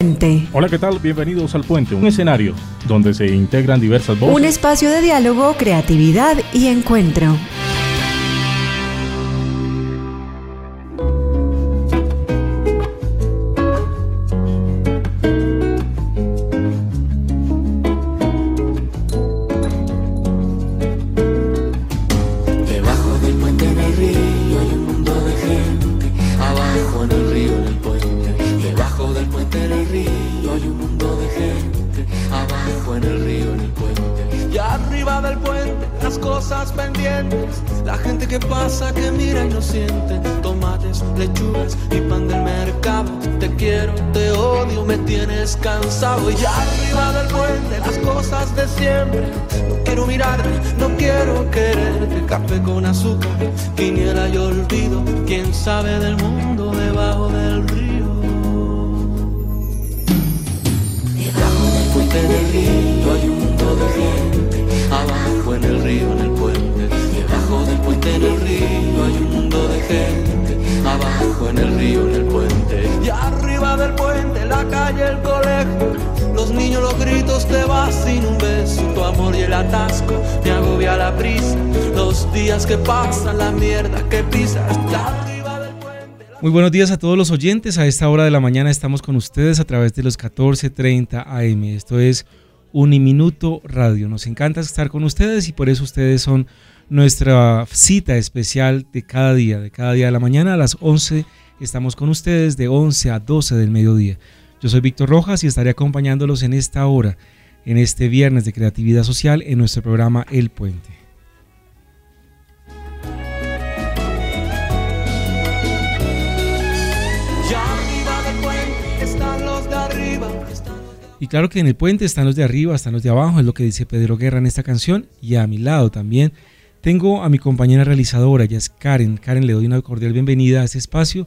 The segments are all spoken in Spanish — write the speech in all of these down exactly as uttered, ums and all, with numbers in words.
Puente. Hola, ¿qué tal? Bienvenidos al Puente, un escenario donde se integran diversas voces. Un espacio de diálogo, creatividad y encuentro. La gente que pasa, que mira y no siente. Tomates, lechugas y pan del mercado. Te quiero, te odio, me tienes cansado. Y arriba del puente las cosas de siempre. No quiero mirarte, no quiero quererte. Café con azúcar, quiniela y olvido. Quién sabe del mundo debajo del río. Debajo del puente del río hay un mundo de gente. Abajo en el río, en el puente. Debajo del puente en el río hay un mundo de gente. Abajo en el río, en el puente. Y arriba del puente, la calle, el colegio. Los niños, los gritos, te vas sin un beso. Tu amor y el atasco, me agobia la prisa. Los días que pasan, la mierda que pisas. Arriba del puente. Muy buenos días a todos los oyentes. A esta hora de la mañana estamos con ustedes a través de los catorce treinta A M. Esto es Uniminuto Radio. Nos encanta estar con ustedes y por eso ustedes son nuestra cita especial de cada día, de cada día de la mañana. A las once estamos con ustedes de once a doce del mediodía. Yo soy Víctor Rojas y estaré acompañándolos en esta hora, en este viernes de creatividad social en nuestro programa El Puente. Y claro que en el puente están los de arriba, están los de abajo, es lo que dice Pedro Guerra en esta canción. Y a mi lado también tengo a mi compañera realizadora, ella es Karen. Karen, le doy una cordial bienvenida a este espacio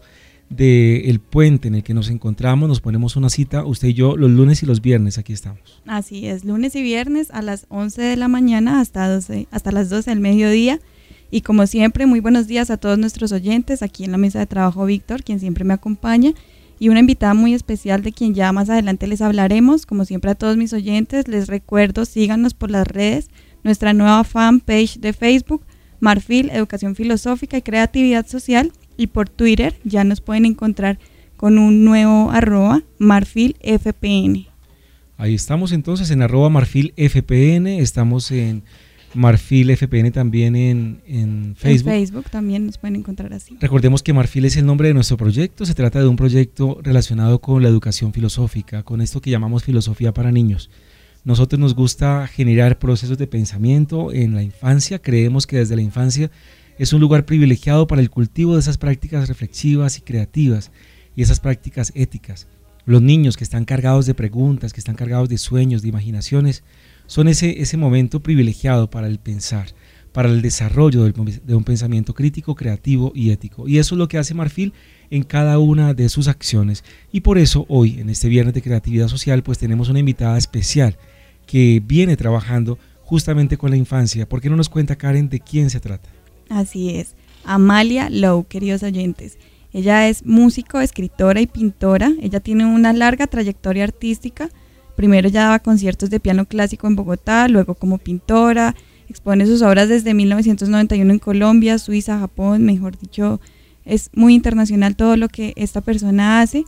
del Puente en el que nos encontramos. Nos ponemos una cita, usted y yo, los lunes y los viernes, aquí estamos. Así es, lunes y viernes a las once de la mañana hasta, doce, hasta las doce del mediodía. Y como siempre, muy buenos días a todos nuestros oyentes, aquí en la mesa de trabajo Víctor, quien siempre me acompaña. Y una invitada muy especial de quien ya más adelante les hablaremos. Como siempre a todos mis oyentes, les recuerdo, síganos por las redes, nuestra nueva fanpage de Facebook, Marfil, Educación Filosófica y Creatividad Social, y por Twitter ya nos pueden encontrar con un nuevo arroba, Marfil F P N. Ahí estamos entonces en arroba Marfil F P N, estamos en Marfil F P N también en, en Facebook. En Facebook también nos pueden encontrar así. Recordemos que Marfil es el nombre de nuestro proyecto. Se trata de un proyecto relacionado con la educación filosófica, con esto que llamamos filosofía para niños. Nosotros nos gusta generar procesos de pensamiento en la infancia. Creemos que desde la infancia es un lugar privilegiado para el cultivo de esas prácticas reflexivas y creativas y esas prácticas éticas. Los niños que están cargados de preguntas, que están cargados de sueños, de imaginaciones, son ese, ese momento privilegiado para el pensar, para el desarrollo del, de un pensamiento crítico, creativo y ético. Y eso es lo que hace Marfil en cada una de sus acciones. Y por eso hoy, en este viernes de creatividad social, pues tenemos una invitada especial que viene trabajando justamente con la infancia. ¿Por qué no nos cuenta, Karen, de quién se trata? Así es, Amalia Lowe, queridos oyentes. Ella es músico, escritora y pintora. Ella tiene una larga trayectoria artística. Primero ella daba conciertos de piano clásico en Bogotá, luego como pintora, expone sus obras desde mil novecientos noventa y uno en Colombia, Suiza, Japón, mejor dicho, es muy internacional todo lo que esta persona hace.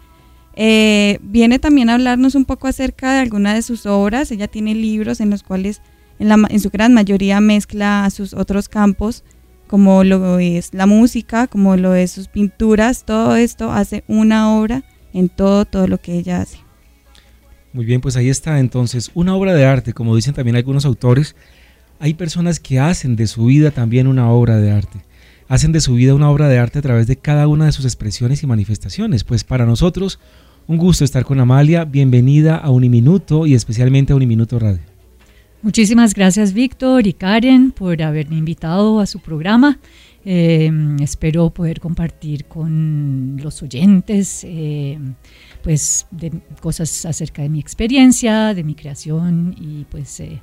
Eh, viene también a hablarnos un poco acerca de algunas de sus obras. Ella tiene libros en los cuales en, la, en su gran mayoría mezcla sus otros campos, como lo es la música, como lo es sus pinturas. Todo esto hace una obra en todo, todo lo que ella hace. Muy bien, pues ahí está entonces una obra de arte, como dicen también algunos autores. Hay personas que hacen de su vida también una obra de arte, hacen de su vida una obra de arte a través de cada una de sus expresiones y manifestaciones. Pues para nosotros, un gusto estar con Amalia, bienvenida a Uniminuto y especialmente a Uniminuto Radio. Muchísimas gracias Víctor y Karen por haberme invitado a su programa. Eh, espero poder compartir con los oyentes eh, pues de cosas acerca de mi experiencia, de mi creación y pues eh,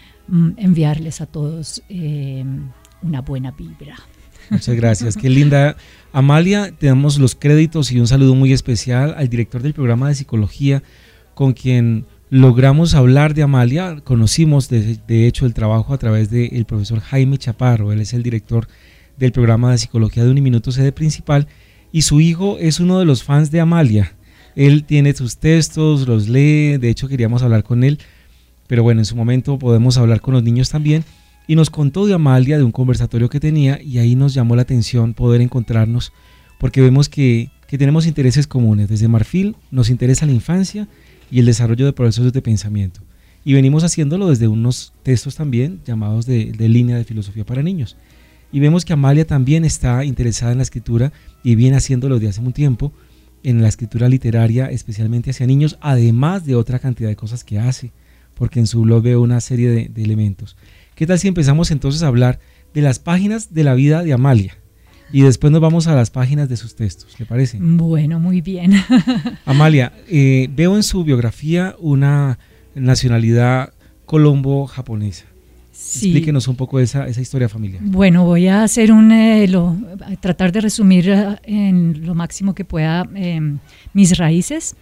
enviarles a todos eh, una buena vibra. Muchas gracias, qué linda. Amalia, te damos los créditos y un saludo muy especial al director del programa de psicología con quien logramos hablar de Amalia. Conocimos de, de hecho el trabajo a través del profesor Jaime Chaparro. Él es el director del programa de psicología de Uniminuto, sede principal, y su hijo es uno de los fans de Amalia. Él tiene sus textos, los lee, de hecho queríamos hablar con él, pero bueno, en su momento podemos hablar con los niños también, y nos contó de Amalia, de un conversatorio que tenía, y ahí nos llamó la atención poder encontrarnos, porque vemos que, que tenemos intereses comunes. Desde Marfil nos interesa la infancia y el desarrollo de procesos de pensamiento, y venimos haciéndolo desde unos textos también llamados de, de línea de filosofía para niños, y vemos que Amalia también está interesada en la escritura y viene haciéndolo desde hace un tiempo, en la escritura literaria, especialmente hacia niños, además de otra cantidad de cosas que hace, porque en su blog veo una serie de, de elementos. ¿Qué tal si empezamos entonces a hablar de las páginas de la vida de Amalia? Y después nos vamos a las páginas de sus textos, ¿le parece? Bueno, muy bien. Amalia, eh, veo en su biografía una nacionalidad colombo-japonesa. Sí. Explíquenos un poco esa, esa historia familiar. Bueno, voy a hacer un, eh, lo, a tratar de resumir uh, en lo máximo que pueda eh, mis raíces.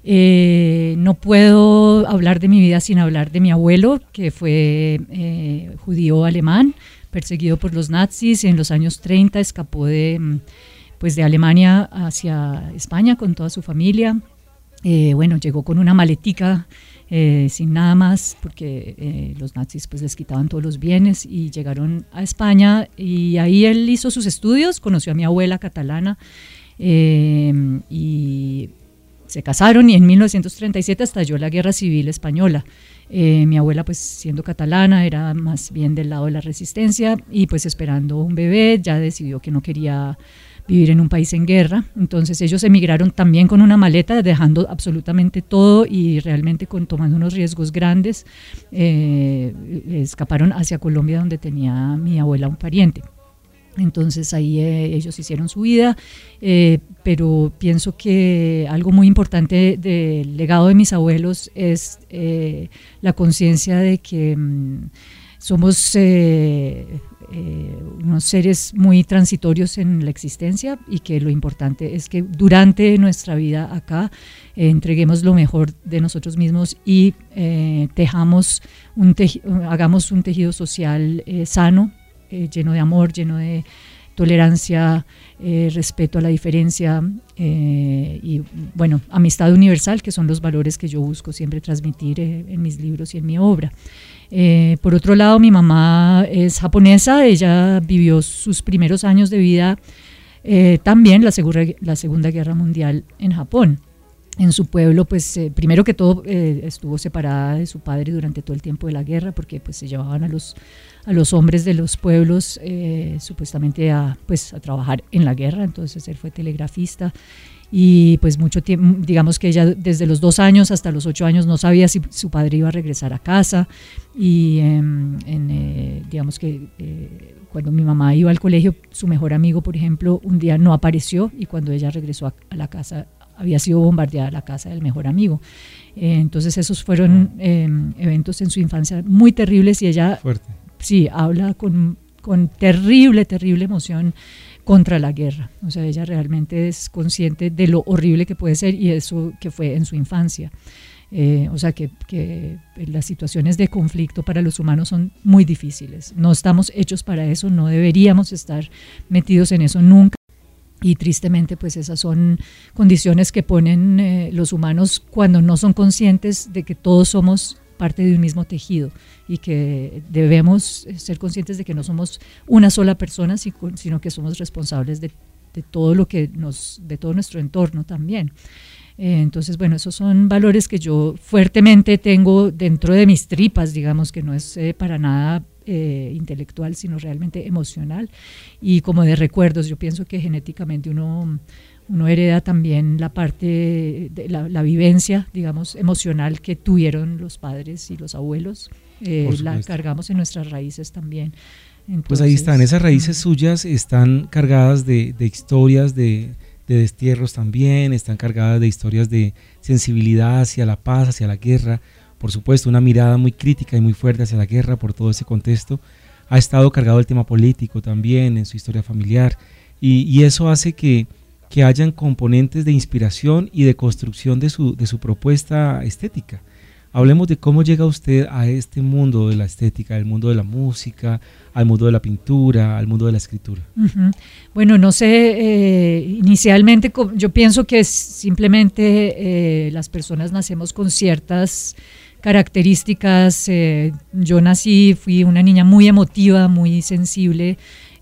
Eh, no puedo hablar de mi vida sin hablar de mi abuelo, que fue eh, judío alemán, perseguido por los nazis. En los años treinta escapó de, pues de Alemania hacia España con toda su familia. Eh, bueno, llegó con una maletica eh, sin nada más, porque eh, los nazis pues les quitaban todos los bienes, y llegaron a España, y ahí él hizo sus estudios, conoció a mi abuela catalana, eh, y se casaron, y en mil novecientos treinta y siete estalló la Guerra Civil Española. Eh, mi abuela, pues siendo catalana, era más bien del lado de la resistencia, y pues esperando un bebé ya decidió que no quería vivir en un país en guerra. Entonces ellos emigraron también con una maleta, dejando absolutamente todo, y realmente con, tomando unos riesgos grandes. Eh, escaparon hacia Colombia, donde tenía mi abuela un pariente. Entonces ahí eh, ellos hicieron su vida, eh, pero pienso que algo muy importante del legado de mis abuelos es eh, la conciencia de que mmm, somos eh, eh, unos seres muy transitorios en la existencia, y que lo importante es que durante nuestra vida acá eh, entreguemos lo mejor de nosotros mismos, y eh, tejamos un teji- hagamos un tejido social eh, sano, Eh, lleno de amor, lleno de tolerancia, eh, respeto a la diferencia, eh, y bueno, amistad universal, que son los valores que yo busco siempre transmitir eh, en mis libros y en mi obra. Eh, por otro lado, mi mamá es japonesa. Ella vivió sus primeros años de vida eh, también la, segura, la Segunda Guerra Mundial en Japón. En su pueblo, pues eh, primero que todo eh, estuvo separada de su padre durante todo el tiempo de la guerra, porque pues se llevaban a los, a los hombres de los pueblos eh, supuestamente a, pues, a trabajar en la guerra. Entonces él fue telegrafista, y pues mucho tiempo, digamos que ella desde los dos años hasta los ocho años no sabía si su padre iba a regresar a casa, y eh, en, eh, digamos que eh, cuando mi mamá iba al colegio, su mejor amigo, por ejemplo, un día no apareció, y cuando ella regresó a, a la casa, había sido bombardeada la casa del mejor amigo. Eh, entonces esos fueron eh, eventos en su infancia muy terribles, y ella Fuerte. sí habla con, con terrible, terrible emoción contra la guerra. O sea, ella realmente es consciente de lo horrible que puede ser, y eso que fue en su infancia. Eh, o sea, que, que las situaciones de conflicto para los humanos son muy difíciles. No estamos hechos para eso, no deberíamos estar metidos en eso nunca. Y tristemente, pues esas son condiciones que ponen eh, los humanos cuando no son conscientes de que todos somos parte de un mismo tejido, y que debemos ser conscientes de que no somos una sola persona, sino que somos responsables de, de todo lo que nos, de todo nuestro entorno también. Eh, entonces, bueno, esos son valores que yo fuertemente tengo dentro de mis tripas, digamos, que no es eh, para nada Eh, intelectual, sino realmente emocional, y como de recuerdos. Yo pienso que genéticamente uno, uno hereda también la parte de la, la vivencia, digamos, emocional que tuvieron los padres y los abuelos, eh, la cargamos en nuestras raíces también. Entonces, pues ahí están, esas raíces suyas están cargadas de, de historias de, de destierros también, están cargadas de historias de sensibilidad hacia la paz, hacia la guerra. Por supuesto, una mirada muy crítica y muy fuerte hacia la guerra por todo ese contexto. Ha estado cargado el tema político también en su historia familiar, y, y eso hace que, que hayan componentes de inspiración y de construcción de su, de su propuesta estética. Hablemos de cómo llega usted a este mundo de la estética, al mundo de la música, al mundo de la pintura, al mundo de la escritura. Uh-huh. Bueno, no sé, eh, inicialmente yo pienso que simplemente eh, las personas nacemos con ciertas características. Eh, yo nací, fui una niña muy emotiva, muy sensible.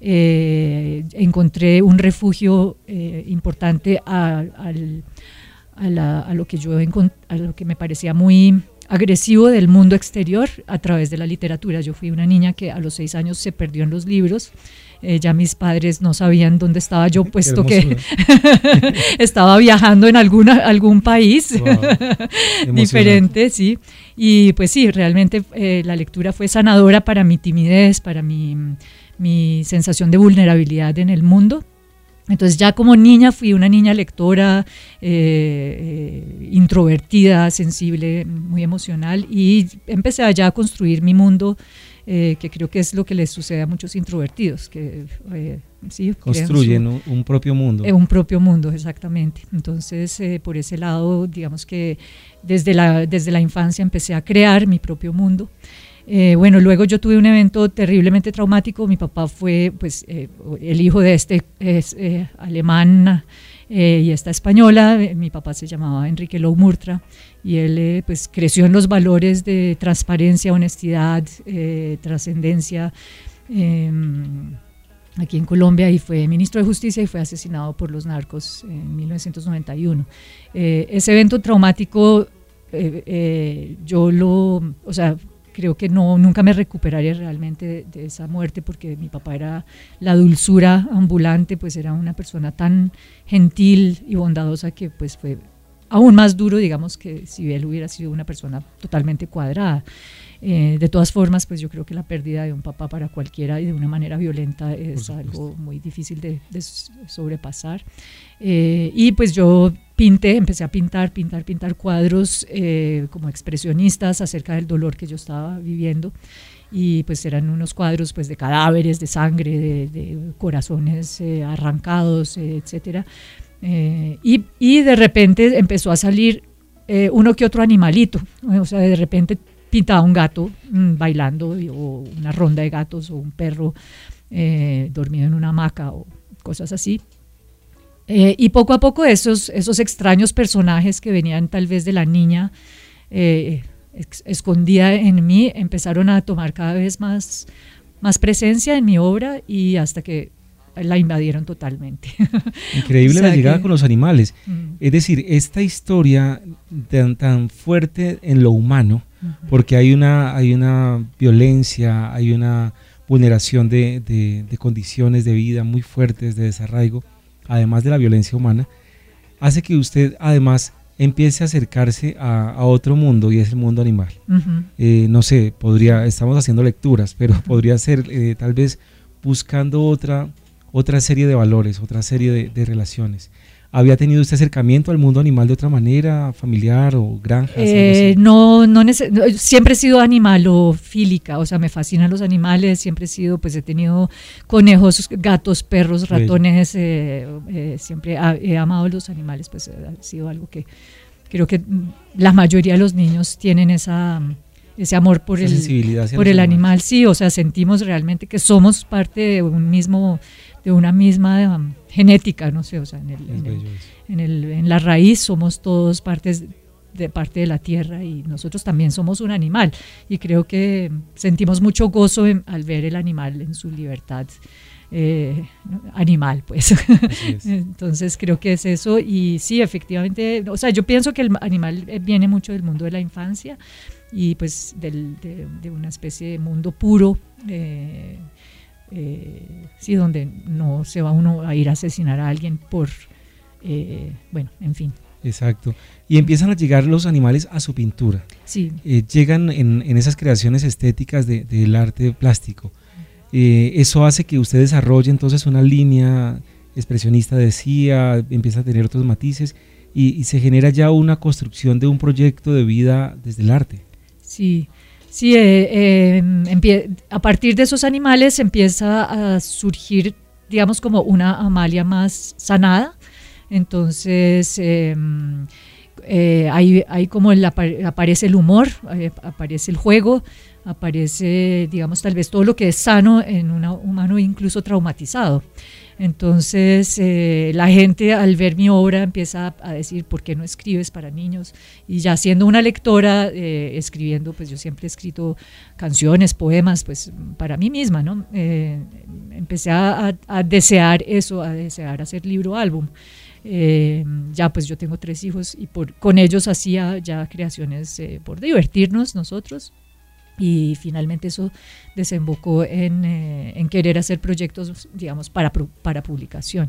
Eh, encontré un refugio eh, importante a, a, a, la, a lo que yo a lo que me parecía muy agresivo del mundo exterior a través de la literatura. Yo fui una niña que a los seis años se perdió en los libros. Eh, ya mis padres no sabían dónde estaba yo, puesto que estaba viajando en alguna, algún país wow. diferente, sí. Y pues sí, realmente eh, la lectura fue sanadora para mi timidez, para mi, mi sensación de vulnerabilidad en el mundo. Entonces ya como niña fui una niña lectora, eh, eh, introvertida, sensible, muy emocional, y empecé allá a construir mi mundo, eh, que creo que es lo que les sucede a muchos introvertidos, que eh, sí, construyen su, un, un propio mundo. Eh, un propio mundo, exactamente. Entonces eh, por ese lado, digamos que desde la, desde la infancia empecé a crear mi propio mundo. Eh, bueno, luego yo tuve un evento terriblemente traumático. Mi papá fue pues eh, el hijo de este es, eh, alemán eh, y esta española. Mi papá se llamaba Enrique Lou Murtra y él eh, pues creció en los valores de transparencia, honestidad, eh, trascendencia eh, aquí en Colombia, y fue ministro de Justicia y fue asesinado por los narcos en mil novecientos noventa y uno. Eh, ese evento traumático eh, eh, yo lo, o sea, creo que no, nunca me recuperaré realmente de, de esa muerte, porque mi papá era la dulzura ambulante, pues era una persona tan gentil y bondadosa que pues fue aún más duro, digamos, que si él hubiera sido una persona totalmente cuadrada. Eh, de todas formas, pues yo creo que la pérdida de un papá para cualquiera y de una manera violenta es algo muy difícil de, de sobrepasar. Eh, y pues yo pinté, empecé a pintar, pintar, pintar cuadros eh, como expresionistas acerca del dolor que yo estaba viviendo, y pues eran unos cuadros pues de cadáveres, de sangre, de, de corazones eh, arrancados, eh, etcétera. Eh, y, y de repente empezó a salir eh, uno que otro animalito, o sea, de repente pintaba un gato mmm, bailando, o una ronda de gatos, o un perro eh, dormido en una hamaca, o cosas así. Eh, y poco a poco esos, esos extraños personajes que venían tal vez de la niña eh, ex, escondida en mí, empezaron a tomar cada vez más, más presencia en mi obra, y hasta que la invadieron totalmente. Increíble o sea la llegada que, con los animales. Mm. Es decir, esta historia tan, tan fuerte en lo humano, uh-huh. porque hay una, hay una violencia, hay una vulneración de, de, de condiciones de vida muy fuertes, de desarraigo, además de la violencia humana, hace que usted además empiece a acercarse a, a otro mundo, y es el mundo animal. Uh-huh. Eh, no sé, podría, estamos haciendo lecturas, pero uh-huh. podría ser eh, tal vez buscando otra, otra serie de valores, otra serie de, de relaciones. ¿Había tenido usted acercamiento al mundo animal de otra manera, familiar o granjas? Eh, no, no, no, siempre he sido animalofílica, o sea, me fascinan los animales, siempre he sido, pues he tenido conejos, gatos, perros, ratones, eh, eh, siempre ha, he amado los animales, pues ha sido algo que creo que la mayoría de los niños tienen esa, ese amor por esa el, por el animal, sí, o sea, sentimos realmente que somos parte de un mismo, de una misma um, genética, no sé, o sea, en, el, en, el, en, el, en la raíz somos todos partes de parte de la tierra, y nosotros también somos un animal, y creo que sentimos mucho gozo en, al ver el animal en su libertad eh, animal, pues. Entonces creo que es eso, y sí, efectivamente, o sea, yo pienso que el animal viene mucho del mundo de la infancia, y pues del, de, de una especie de mundo puro, eh, Eh, sí, donde no se va uno a ir a asesinar a alguien por, eh, bueno, en fin. Exacto. Y empiezan a llegar los animales a su pintura. Sí. Eh, llegan en, en esas creaciones estéticas de, del arte plástico. Eh, eso hace que usted desarrolle entonces una línea expresionista, decía, empieza a tener otros matices, y, y se genera ya una construcción de un proyecto de vida desde el arte. Sí. Sí, eh, eh, empie- a partir de esos animales empieza a surgir, digamos, como una Amalia más sanada, Entonces, eh, eh, hay, hay como el, aparece el humor, eh, aparece el juego, aparece, digamos, tal vez todo lo que es sano en un humano incluso traumatizado. Entonces, eh, la gente al ver mi obra empieza a, a decir, ¿por qué no escribes para niños? Y ya siendo una lectora, eh, escribiendo, pues yo siempre he escrito canciones, poemas, pues para mí misma, ¿no? Eh, empecé a, a desear eso, a desear hacer libro álbum. Eh, ya pues yo tengo tres hijos y por, con ellos hacía ya creaciones eh, por divertirnos nosotros. Y finalmente eso desembocó en, eh, en querer hacer proyectos, digamos, para, para publicación.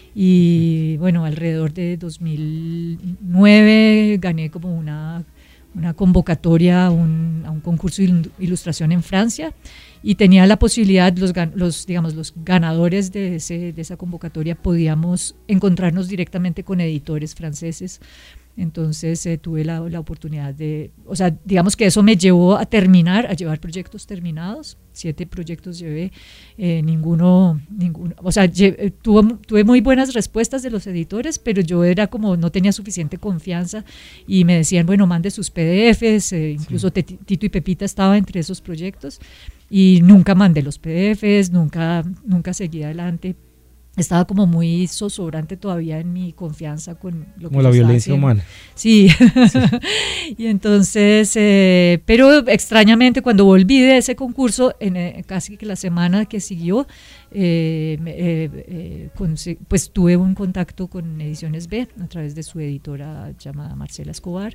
Y bueno, alrededor de dos mil nueve gané como una, una convocatoria a un, a un concurso de ilustración en Francia y tenía la posibilidad, los, los, digamos, los ganadores de, ese, de esa convocatoria podíamos encontrarnos directamente con editores franceses. Entonces eh, tuve la, la oportunidad de, o sea, digamos que eso me llevó a terminar, a llevar proyectos terminados, siete proyectos llevé, eh, ninguno, ninguno, o sea, lle, tuvo, tuve muy buenas respuestas de los editores, pero yo era como, no tenía suficiente confianza y me decían, bueno, mande sus P D Fs, eh, incluso sí. Tito y Pepita estaba entre esos proyectos y nunca mandé los P D Fs, nunca, nunca seguí adelante. Estaba como muy zozobrante todavía en mi confianza con lo como que la violencia haciendo. humana. Sí, sí. Y entonces, eh, pero extrañamente cuando volví de ese concurso, en eh, casi que la semana que siguió, eh, eh, eh, con, pues tuve un contacto con Ediciones B a través de su editora llamada Marcela Escobar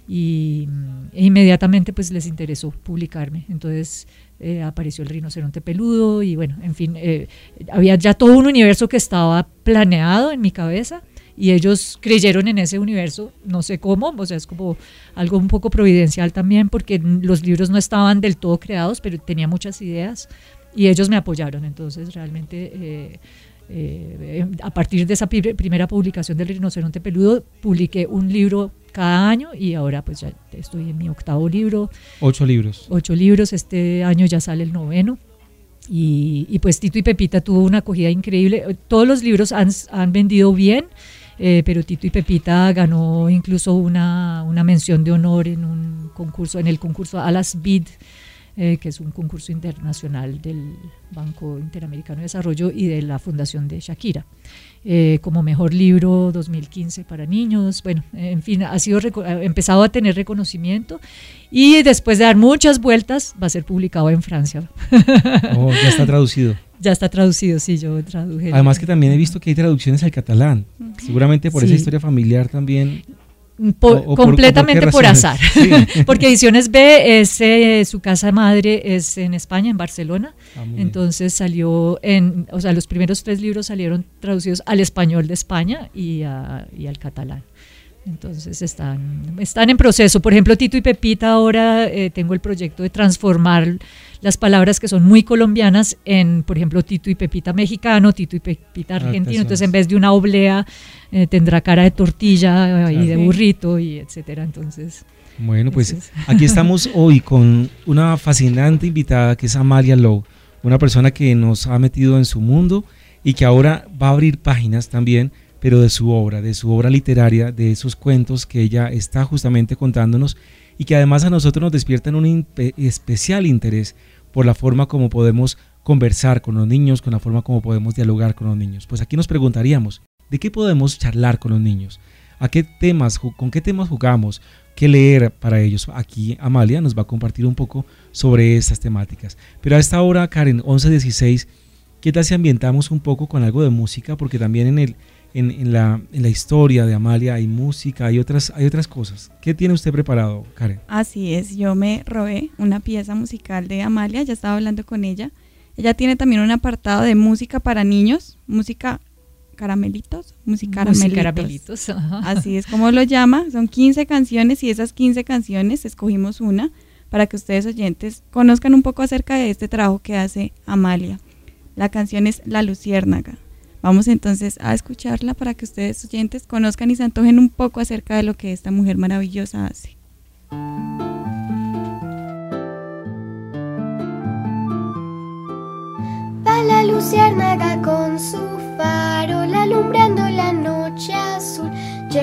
y e inmediatamente pues les interesó publicarme. Entonces Eh, apareció El rinoceronte peludo y bueno, en fin, eh, había ya todo un universo que estaba planeado en mi cabeza y ellos creyeron en ese universo, no sé cómo, o sea, es como algo un poco providencial también porque los libros no estaban del todo creados, pero tenía muchas ideas y ellos me apoyaron, entonces realmente eh, eh, a partir de esa primera publicación del rinoceronte peludo publiqué un libro cada año y ahora pues ya estoy en mi octavo libro. Ocho libros. Ocho libros, este año ya sale el noveno y, y pues Tito y Pepita tuvo una acogida increíble. Todos los libros han, han vendido bien, eh, pero Tito y Pepita ganó incluso una, una mención de honor en un concurso, en el concurso Alas Bid, eh, que es un concurso internacional del Banco Interamericano de Desarrollo y de la Fundación de Shakira. Eh, como mejor libro dos mil quince para niños, bueno, en fin, ha sido ha empezado a tener reconocimiento y después de dar muchas vueltas va a ser publicado en Francia. Oh, ya está traducido. Ya está traducido, sí, yo traduje. Además que también he visto que hay traducciones al catalán, seguramente por sí. esa historia familiar también. Por, o, o completamente por, por azar, sí. Porque Ediciones B, es, eh, su casa madre es en España, en Barcelona, ah, entonces bien. Salió en, o sea, los primeros tres libros salieron traducidos al español de España y, a, y al catalán. Entonces están, están en proceso. Por ejemplo, Tito y Pepita ahora eh, tengo el proyecto de transformar las palabras que son muy colombianas en, por ejemplo, Tito y Pepita mexicano, Tito y Pepita argentino. Entonces en vez de una oblea eh, tendrá cara de tortilla y de burrito y etcétera. Entonces bueno, pues es. Aquí estamos hoy con una fascinante invitada que es Amalia Lowe, una persona que nos ha metido en su mundo y que ahora va a abrir páginas también, pero de su obra, de su obra literaria, de esos cuentos que ella está justamente contándonos y que además a nosotros nos despiertan un impe- especial interés por la forma como podemos conversar con los niños, con la forma como podemos dialogar con los niños. Pues aquí nos preguntaríamos, ¿de qué podemos charlar con los niños? ¿A qué temas, con qué temas jugamos? ¿Qué leer para ellos? Aquí Amalia nos va a compartir un poco sobre estas temáticas. Pero a esta hora, Karen, once dieciséis, ¿qué tal si ambientamos un poco con algo de música? Porque también en el En, en, la, en la historia de Amalia hay música, hay otras, hay otras cosas. ¿Qué tiene usted preparado, Karen? Así es, yo me robé una pieza musical de Amalia, ya estaba hablando con ella. Ella tiene también un apartado de música para niños, música caramelitos, música caramelitos. caramelitos. Así es como lo llama, son quince canciones y esas quince canciones escogimos una para que ustedes oyentes conozcan un poco acerca de este trabajo que hace Amalia. La canción es La Luciérnaga. Vamos entonces a escucharla para que ustedes oyentes conozcan y se antojen un poco acerca de lo que esta mujer maravillosa hace. Va la luciérnaga con su farol alumbrando la noche azul.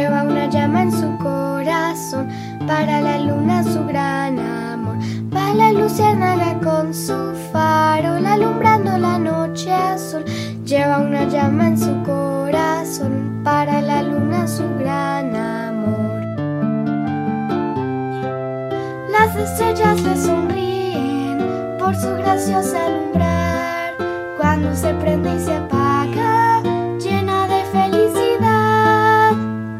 lleva una llama en su corazón, para la luna su gran amor, va la luciérnaga con su farol, alumbrando la noche azul. Lleva una llama en su corazón, para la luna su gran amor. Las estrellas le sonríen por su graciosa alumbrar, cuando se prende y se apaga, llena de felicidad.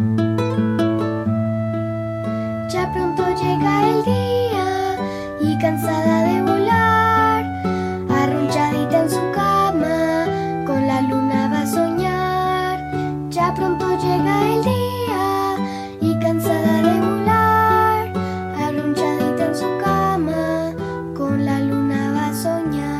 Ya pronto llega el día y cansada de volar, arrunchadita en su cama, con la luna va a soñar. Ya pronto llega el día y cansada de volar, arrunchadita en su cama, con la luna va a soñar.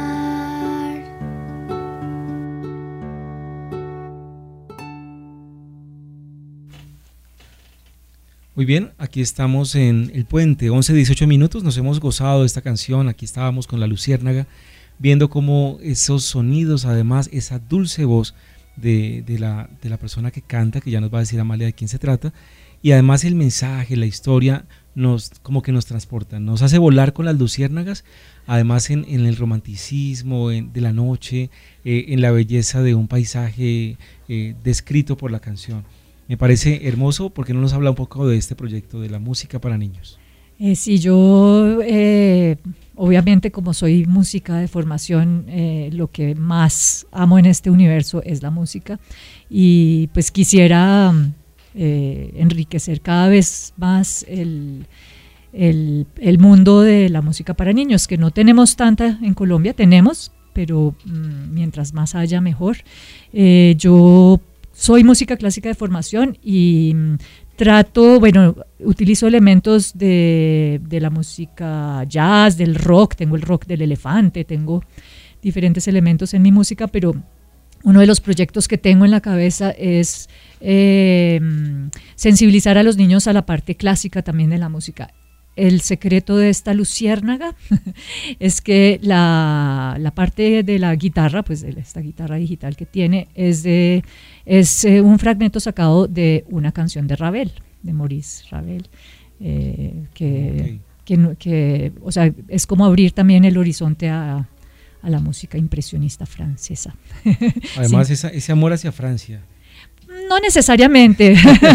Muy bien, aquí estamos en El Puente, once, dieciocho minutos, nos hemos gozado de esta canción, aquí estábamos con la luciérnaga, viendo cómo esos sonidos, además esa dulce voz de, de, la, de la persona que canta, que ya nos va a decir Amalia de quién se trata, y además el mensaje, la historia, nos, como que nos transporta, nos hace volar con las luciérnagas, además en, en el romanticismo en, de la noche, eh, en la belleza de un paisaje eh, descrito por la canción. Me parece hermoso. ¿Por qué no nos habla un poco de este proyecto de la música para niños? Eh, sí, yo eh, obviamente como soy música de formación, eh, lo que más amo en este universo es la música y pues quisiera eh, enriquecer cada vez más el, el, el mundo de la música para niños, que no tenemos tanta en Colombia, tenemos, pero mmm, mientras más haya mejor. Eh, yo soy música clásica de formación y mmm, trato, bueno, utilizo elementos de, de la música jazz, del rock, tengo el rock del elefante, tengo diferentes elementos en mi música, pero uno de los proyectos que tengo en la cabeza es eh, sensibilizar a los niños a la parte clásica también de la música. El secreto de esta luciérnaga es que la, la parte de la guitarra, pues de esta guitarra digital que tiene, es, de, es eh, un fragmento sacado de una canción de Ravel, de Maurice Ravel, eh, que, okay. que, que, o sea, es como abrir también el horizonte a, a la música impresionista francesa. Además, sí. esa, ese amor hacia Francia. No necesariamente.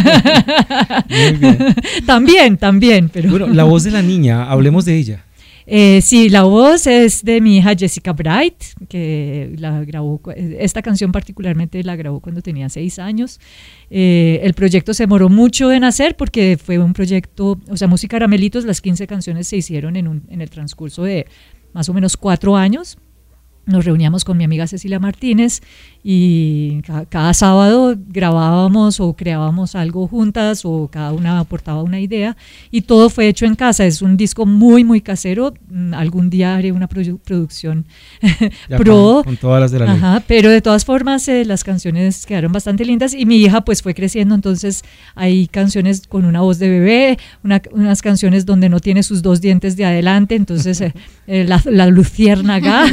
Muy bien. También, también. Pero bueno, la voz de la niña, hablemos de ella. Eh, sí, la voz es de mi hija Jessica Bright, que la grabó, esta canción particularmente la grabó cuando tenía seis años. Eh, el proyecto se demoró mucho en hacer porque fue un proyecto, o sea, Música Caramelitos, las quince canciones se hicieron en, un, en el transcurso de más o menos cuatro años. Nos reuníamos con mi amiga Cecilia Martínez y ca- cada sábado grabábamos o creábamos algo juntas o cada una aportaba una idea y todo fue hecho en casa. Es un disco muy muy casero. Algún día haré una produ- producción pro, con, con todas las de la ley. Ajá, pero de todas formas eh, las canciones quedaron bastante lindas y mi hija pues fue creciendo, entonces hay canciones con una voz de bebé, una, unas canciones donde no tiene sus dos dientes de adelante, entonces eh, eh, la, la luciérnaga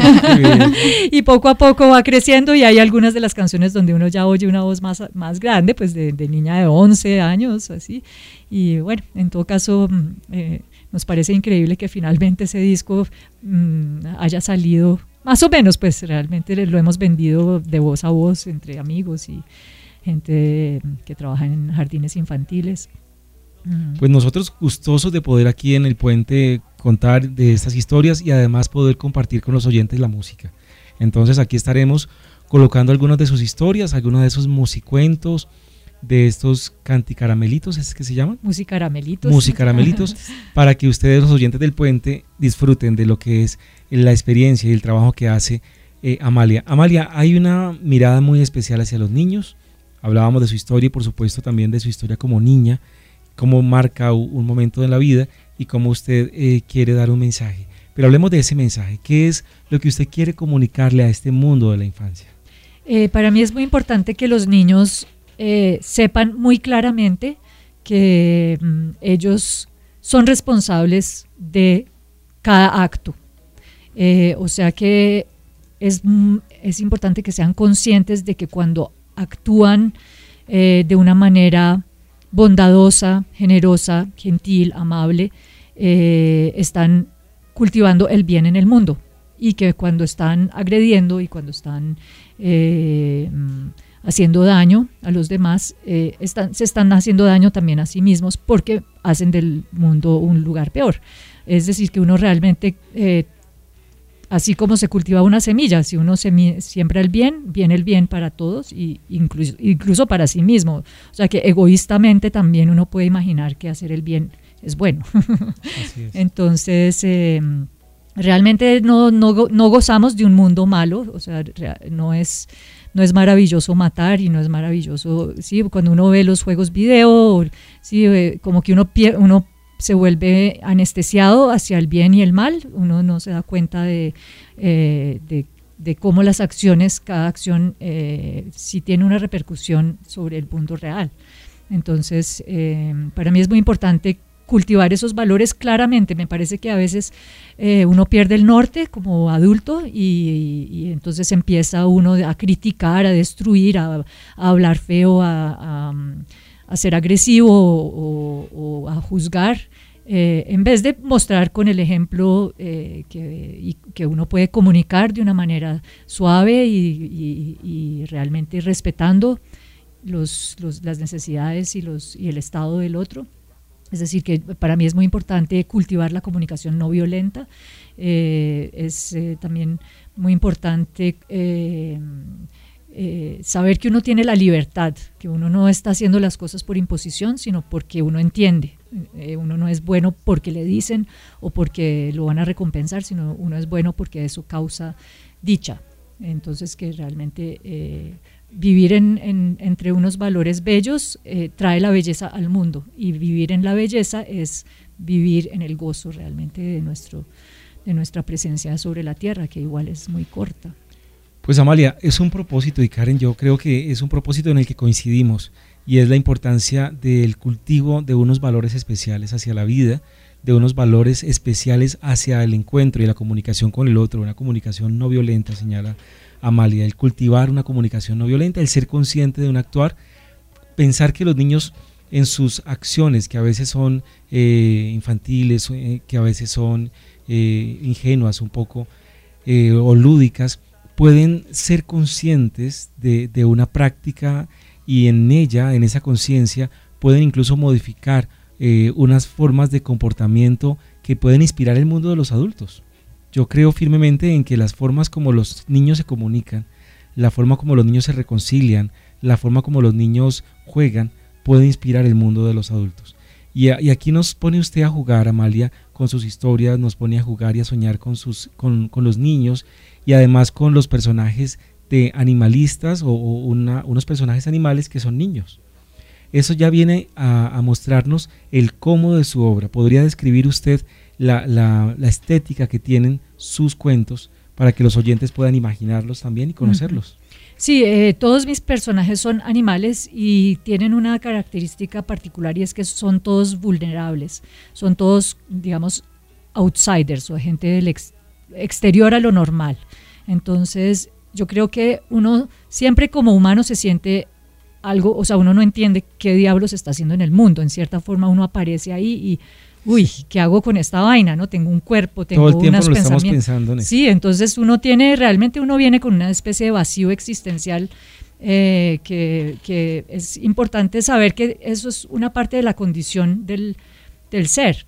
y poco a poco va creciendo y hay algunas de las canciones donde uno ya oye una voz más, más grande, pues de, de niña de once años, así. Y bueno, en todo caso, eh, nos parece increíble que finalmente ese disco mmm, haya salido, más o menos, pues realmente lo hemos vendido de voz a voz entre amigos y gente que trabaja en jardines infantiles. Pues nosotros gustosos de poder aquí en El Puente contar de estas historias y además poder compartir con los oyentes la música. Entonces aquí estaremos colocando algunas de sus historias, algunos de esos musicuentos, de estos canticaramelitos, ¿es que se llaman? Musicaramelitos. Musicaramelitos, para que ustedes, los oyentes del Puente, disfruten de lo que es la experiencia y el trabajo que hace eh, Amalia. Amalia, hay una mirada muy especial hacia los niños. Hablábamos de su historia y por supuesto también de su historia como niña, cómo marca un momento de la vida y cómo usted eh, quiere dar un mensaje. Pero hablemos de ese mensaje. ¿Qué es lo que usted quiere comunicarle a este mundo de la infancia? Eh, para mí es muy importante que los niños eh, sepan muy claramente que mm, ellos son responsables de cada acto. Eh, o sea que es, mm, es importante que sean conscientes de que cuando actúan eh, de una manera bondadosa, generosa, gentil, amable, eh, están cultivando el bien en el mundo, y que cuando están agrediendo y cuando están eh, haciendo daño a los demás, eh, están, se están haciendo daño también a sí mismos, porque hacen del mundo un lugar peor. Es decir, que uno realmente, eh, así como se cultiva una semilla, si uno semi- siembra el bien, viene el bien para todos, y incluso, incluso para sí mismo. O sea que egoístamente también uno puede imaginar que hacer el bien es bueno. Así es. Entonces, eh, realmente no, no, no gozamos de un mundo malo. O sea, no es, no es maravilloso matar, y no es maravilloso, sí, cuando uno ve los juegos video, sí, eh, como que uno, pie, uno se vuelve anestesiado hacia el bien y el mal, uno no se da cuenta de, eh, de, de cómo las acciones, cada acción eh, sí tiene una repercusión sobre el mundo real. Entonces, eh, para mí es muy importante cultivar esos valores claramente. Me parece que a veces eh, uno pierde el norte como adulto, y, y, y entonces empieza uno a criticar, a destruir, a, a hablar feo, a, a, a ser agresivo, o, o a juzgar, eh, en vez de mostrar con el ejemplo eh, que, y, que uno puede comunicar de una manera suave y, y, y realmente respetando los, los, las necesidades y, los, y el estado del otro. Es decir, que para mí es muy importante cultivar la comunicación no violenta. Eh, es eh, también muy importante eh, eh, saber que uno tiene la libertad, que uno no está haciendo las cosas por imposición, sino porque uno entiende. Eh, uno no es bueno porque le dicen o porque lo van a recompensar, sino uno es bueno porque eso causa dicha. Entonces, que realmente eh, vivir en, en, entre unos valores bellos eh, trae la belleza al mundo, y vivir en la belleza es vivir en el gozo realmente de, nuestro, de nuestra presencia sobre la tierra, que igual es muy corta. Pues Amalia, es un propósito, y Karen, yo creo que es un propósito en el que coincidimos, y es la importancia del cultivo de unos valores especiales hacia la vida, de unos valores especiales hacia el encuentro y la comunicación con el otro, una comunicación no violenta, señala Amalia, el cultivar una comunicación no violenta, el ser consciente de un actuar, pensar que los niños en sus acciones, que a veces son eh, infantiles, eh, que a veces son eh, ingenuas un poco, eh, o lúdicas, pueden ser conscientes de, de una práctica, y en ella, en esa conciencia, pueden incluso modificar eh, unas formas de comportamiento que pueden inspirar el mundo de los adultos. Yo creo firmemente en que las formas como los niños se comunican, la forma como los niños se reconcilian, la forma como los niños juegan, puede inspirar el mundo de los adultos. Y, a, y aquí nos pone usted a jugar, Amalia, con sus historias, nos pone a jugar y a soñar con, sus, con, con los niños, y además con los personajes de animalistas, o, o una, unos personajes animales que son niños. Eso ya viene a, a mostrarnos el cómo de su obra. ¿Podría describir usted la, la, la estética que tienen sus cuentos para que los oyentes puedan imaginarlos también y conocerlos? Sí, eh, todos mis personajes son animales y tienen una característica particular, y es que son todos vulnerables, son todos, digamos, outsiders, o gente del ex, exterior a lo normal. Entonces, yo creo que uno siempre como humano se siente algo, o sea, uno no entiende qué diablos está haciendo en el mundo. En cierta forma uno aparece ahí y, uy, ¿qué hago con esta vaina? ¿No? Tengo un cuerpo, tengo todo el tiempo unos lo estamos pensamientos. pensando en eso. Sí, entonces uno tiene, realmente uno viene con una especie de vacío existencial, eh, que, que es importante saber que eso es una parte de la condición del, del ser.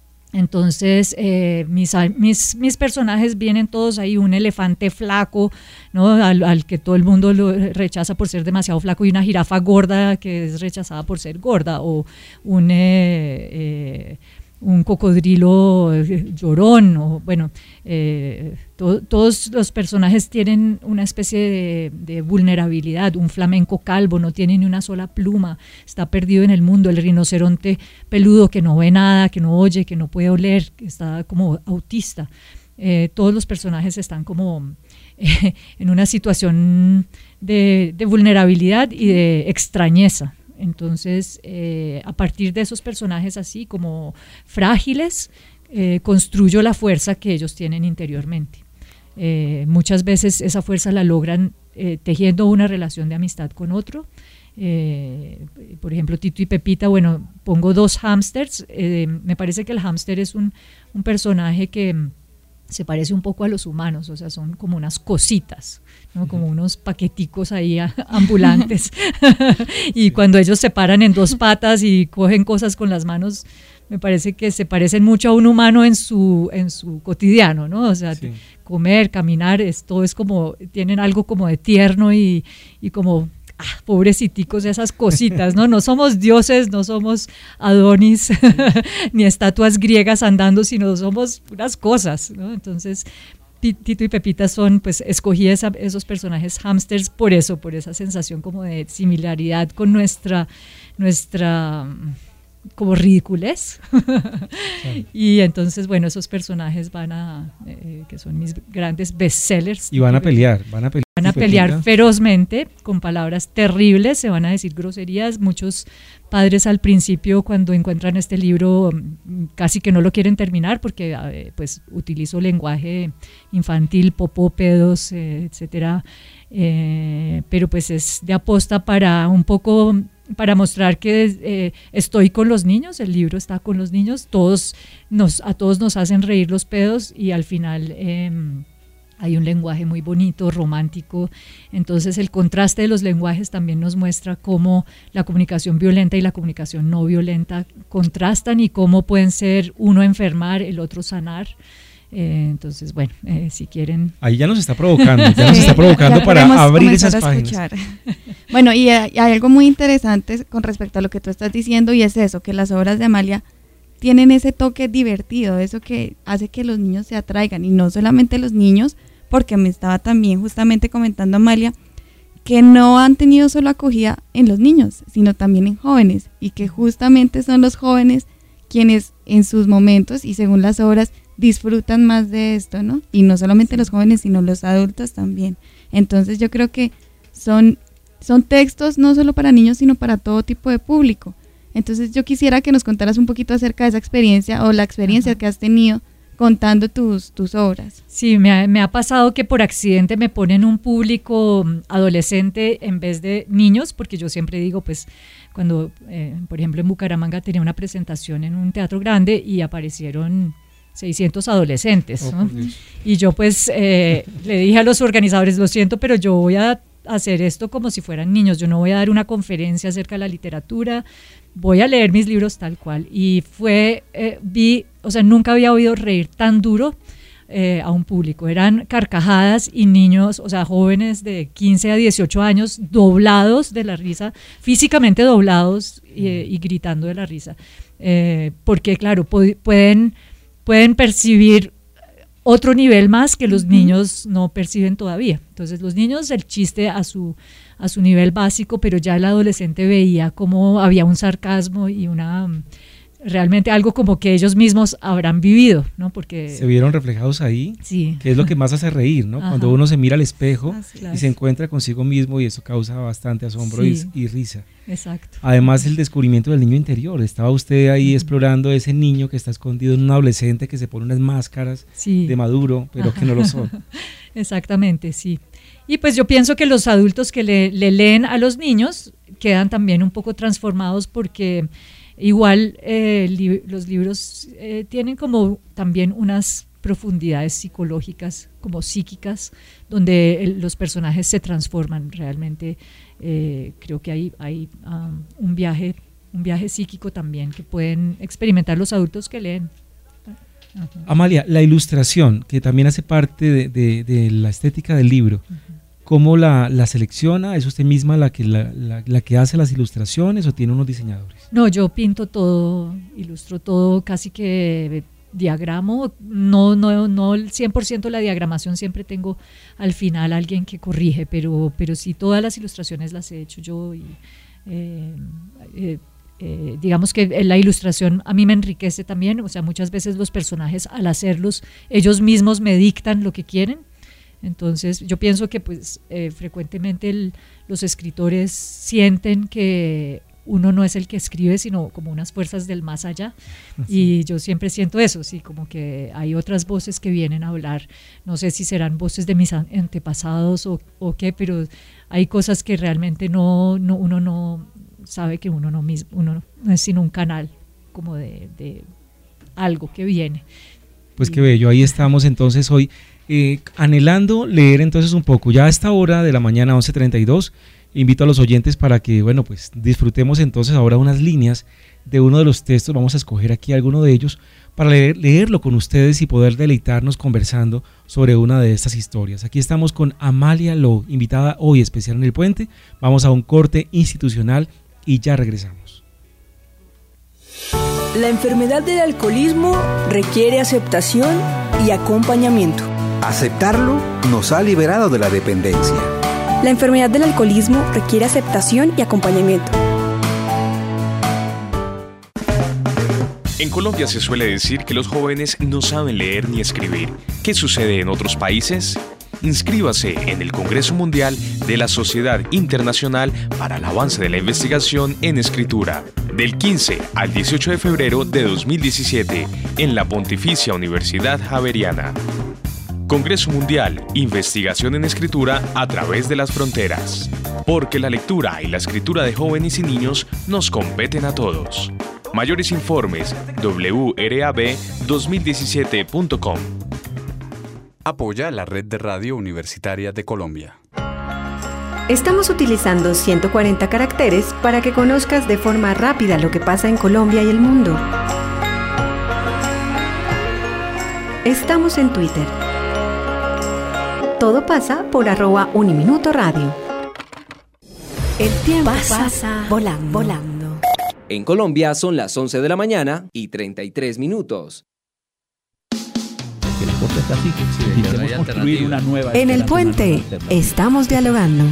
Entonces, eh, mis, mis, mis personajes vienen todos ahí, un elefante flaco, ¿no? al, al que todo el mundo lo rechaza por ser demasiado flaco, y una jirafa gorda que es rechazada por ser gorda, o un, eh, eh, un cocodrilo llorón, o bueno, eh, to, todos los personajes tienen una especie de, de vulnerabilidad. Un flamenco calvo no tiene ni una sola pluma, está perdido en el mundo. El rinoceronte peludo que no ve nada, que no oye, que no puede oler, que está como autista. Eh, todos los personajes están como eh, en una situación de, de vulnerabilidad y de extrañeza. Entonces, eh, a partir de esos personajes así como frágiles, eh, construyo la fuerza que ellos tienen interiormente. Eh, muchas veces esa fuerza la logran eh, tejiendo una relación de amistad con otro, Eh, por ejemplo, Tito y Pepita, bueno, pongo dos hámsters, eh, me parece que el hámster es un, un personaje que se parece un poco a los humanos, o sea, son como unas cositas, ¿no? Como unos paqueticos ahí a, ambulantes, y cuando ellos se paran en dos patas y cogen cosas con las manos, me parece que se parecen mucho a un humano en su, en su cotidiano, ¿no? O sea, sí. Comer, caminar, es, todo es como, tienen algo como de tierno y, y como... Ah, pobreciticos, esas cositas, ¿no? No somos dioses, no somos Adonis, ni estatuas griegas andando, sino somos unas cosas, ¿no? Entonces, Tito y Pepita son, pues, escogí esa, esos personajes hámsters por eso, por esa sensación como de similaridad con nuestra, nuestra como ridiculez. Sí. Y entonces, bueno, esos personajes van a, eh, que son mis grandes bestsellers. Y van a pelear, van a pelear. Van a pelear ferozmente, con palabras terribles, se van a decir groserías. Muchos padres al principio, cuando encuentran este libro, casi que no lo quieren terminar porque eh, pues utilizo lenguaje infantil, popó, pedos, eh, etcétera. Eh, pero pues es de aposta para un poco, para mostrar que eh, estoy con los niños, el libro está con los niños, todos nos, a todos nos hacen reír los pedos y al final... Eh, hay un lenguaje muy bonito, romántico, entonces el contraste de los lenguajes también nos muestra cómo la comunicación violenta y la comunicación no violenta contrastan y cómo pueden ser uno enfermar, el otro sanar. Eh, entonces, bueno, eh, si quieren... Ahí ya nos está provocando, ya nos está provocando para abrir esas páginas. Bueno, y hay, hay algo muy interesante con respecto a lo que tú estás diciendo y es eso, que las obras de Amalia tienen ese toque divertido, eso que hace que los niños se atraigan, y no solamente los niños, porque me estaba también justamente comentando Amalia, que no han tenido solo acogida en los niños, sino también en jóvenes, y que justamente son los jóvenes quienes en sus momentos y según las obras disfrutan más de esto, ¿no? Y no solamente los jóvenes, sino los adultos también. Entonces yo creo que son, son textos no solo para niños, sino para todo tipo de público. Entonces yo quisiera que nos contaras un poquito acerca de esa experiencia o la experiencia Ajá. que has tenido contando tus, tus obras. Sí, me ha, me ha pasado que por accidente me ponen un público adolescente en vez de niños, porque yo siempre digo, pues, cuando, eh, por ejemplo, en Bucaramanga tenía una presentación en un teatro grande y aparecieron seiscientos adolescentes, ¿no? Oh, y yo pues eh, le dije a los organizadores, lo siento, pero yo voy a hacer esto como si fueran niños, yo no voy a dar una conferencia acerca de la literatura, voy a leer mis libros tal cual. Y fue, eh, vi, o sea, nunca había oído reír tan duro eh, a un público, eran carcajadas y niños, o sea, jóvenes de quince a dieciocho años doblados de la risa, físicamente doblados eh, y gritando de la risa, eh, porque claro, pueden, pueden percibir otro nivel más que los uh-huh. niños no perciben todavía. Entonces los niños el chiste a su, a su nivel básico, pero ya el adolescente veía cómo había un sarcasmo y una realmente algo como que ellos mismos habrán vivido, ¿no? Porque se vieron reflejados ahí, sí. que es lo que más hace reír, ¿no? Ajá. Cuando uno se mira al espejo ah, claro. y se encuentra consigo mismo, y eso causa bastante asombro sí. y, y risa. Exacto. Además, el descubrimiento del niño interior. Estaba usted ahí uh-huh. explorando ese niño que está escondido en un adolescente que se pone unas máscaras sí. de maduro, pero Ajá. que no lo son. Exactamente, sí. Y pues yo pienso que los adultos que le, le leen a los niños quedan también un poco transformados porque igual eh, li- los libros eh, tienen como también unas profundidades psicológicas, como psíquicas, donde el, los personajes se transforman realmente. Eh, creo que hay, hay um, un viaje, un viaje psíquico también que pueden experimentar los adultos que leen. Ajá. Amalia, la ilustración, que también hace parte de, de, de la estética del libro, uh-huh. ¿cómo la, la selecciona? ¿Es usted misma la que, la, la, la que hace las ilustraciones o tiene unos diseñadores? No, yo pinto todo, ilustro todo, casi que diagramo, no, no, no el cien por ciento la diagramación, siempre tengo al final alguien que corrige, pero, pero sí todas las ilustraciones las he hecho yo y eh, eh, eh, digamos que la ilustración a mí me enriquece también, o sea, muchas veces los personajes al hacerlos, ellos mismos me dictan lo que quieren. Entonces yo pienso que pues eh, frecuentemente el, los escritores sienten que uno no es el que escribe, sino como unas fuerzas del más allá. Sí. Y yo siempre siento eso, sí, como que hay otras voces que vienen a hablar. No sé si serán voces de mis antepasados o, o qué, pero hay cosas que realmente no, no uno no sabe que uno no mismo, uno no es sino un canal como de, de algo que viene. Pues qué bello, ahí estamos entonces hoy eh, anhelando leer entonces un poco. Ya a esta hora de la mañana, once treinta y dos, invito a los oyentes para que, bueno, pues disfrutemos entonces ahora unas líneas de uno de los textos. Vamos a escoger aquí alguno de ellos para leer, leerlo con ustedes y poder deleitarnos conversando sobre una de estas historias. Aquí estamos con Amalia Lowe, invitada hoy especial en El Puente. Vamos a un corte institucional y ya regresamos. La enfermedad del alcoholismo requiere aceptación y acompañamiento. Aceptarlo nos ha liberado de la dependencia. La enfermedad del alcoholismo requiere aceptación y acompañamiento. En Colombia se suele decir que los jóvenes no saben leer ni escribir. ¿Qué sucede en otros países? Inscríbase en el Congreso Mundial de la Sociedad Internacional para el Avance de la Investigación en Escritura, del quince al dieciocho de febrero de dos mil diecisiete, en la Pontificia Universidad Javeriana. Congreso Mundial, Investigación en Escritura a través de las fronteras. Porque la lectura y la escritura de jóvenes y niños nos competen a todos. Mayores informes, w r a b dos mil diecisiete punto com. Apoya la Red de Radio Universitaria de Colombia. Estamos utilizando ciento cuarenta caracteres para que conozcas de forma rápida lo que pasa en Colombia y el mundo. Estamos en Twitter. Todo pasa por arroba Uniminuto Radio. El tiempo pasa, pasa volando. volando. En Colombia son las once de la mañana y treinta y tres minutos. El deporte está así, sí, queremos construir una nueva. En El Puente estamos dialogando.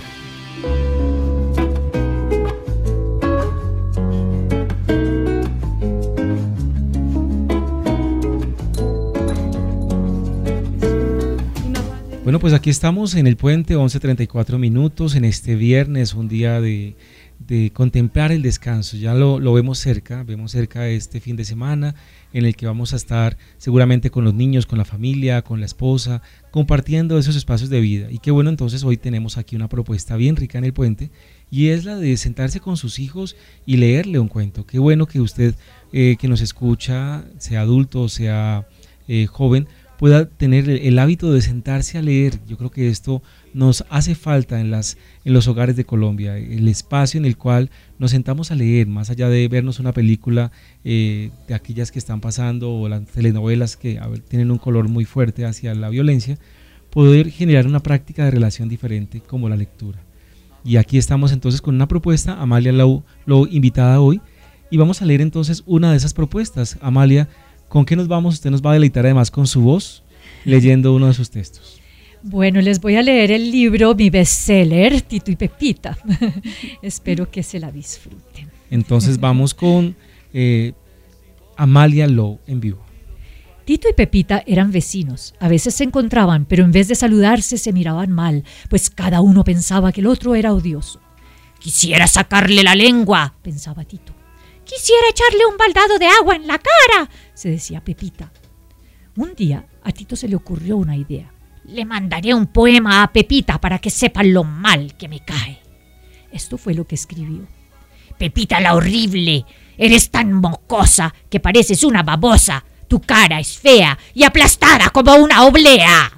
Bueno, pues aquí estamos en El Puente, once treinta y cuatro minutos, en este viernes, un día de, de contemplar el descanso. Ya lo, lo vemos cerca, vemos cerca este fin de semana en el que vamos a estar seguramente con los niños, con la familia, con la esposa, compartiendo esos espacios de vida. Y qué bueno, entonces hoy tenemos aquí una propuesta bien rica en El Puente, y es la de sentarse con sus hijos y leerle un cuento. Qué bueno que usted eh, que nos escucha, sea adulto, sea eh, joven, pueda tener el hábito de sentarse a leer. Yo creo que esto nos hace falta en, las, en los hogares de Colombia, el espacio en el cual nos sentamos a leer, más allá de vernos una película eh, de aquellas que están pasando o las telenovelas que a ver, tienen un color muy fuerte hacia la violencia, poder generar una práctica de relación diferente como la lectura. Y aquí estamos entonces con una propuesta, Amalia Lowe, Lowe invitada hoy, y vamos a leer entonces una de esas propuestas. Amalia, ¿con qué nos vamos? Usted nos va a deleitar además con su voz, leyendo uno de sus textos. Bueno, les voy a leer el libro, mi bestseller, Tito y Pepita. Espero que se la disfruten. Entonces vamos con eh, Amalia Lowe en vivo. Tito y Pepita eran vecinos. A veces se encontraban, pero en vez de saludarse se miraban mal, pues cada uno pensaba que el otro era odioso. Quisiera sacarle la lengua, pensaba Tito. Quisiera echarle un baldado de agua en la cara, se decía Pepita. Un día a Tito se le ocurrió una idea. Le mandaré un poema a Pepita para que sepa lo mal que me cae. Esto fue lo que escribió. Pepita la horrible, eres tan mocosa que pareces una babosa. Tu cara es fea y aplastada como una oblea.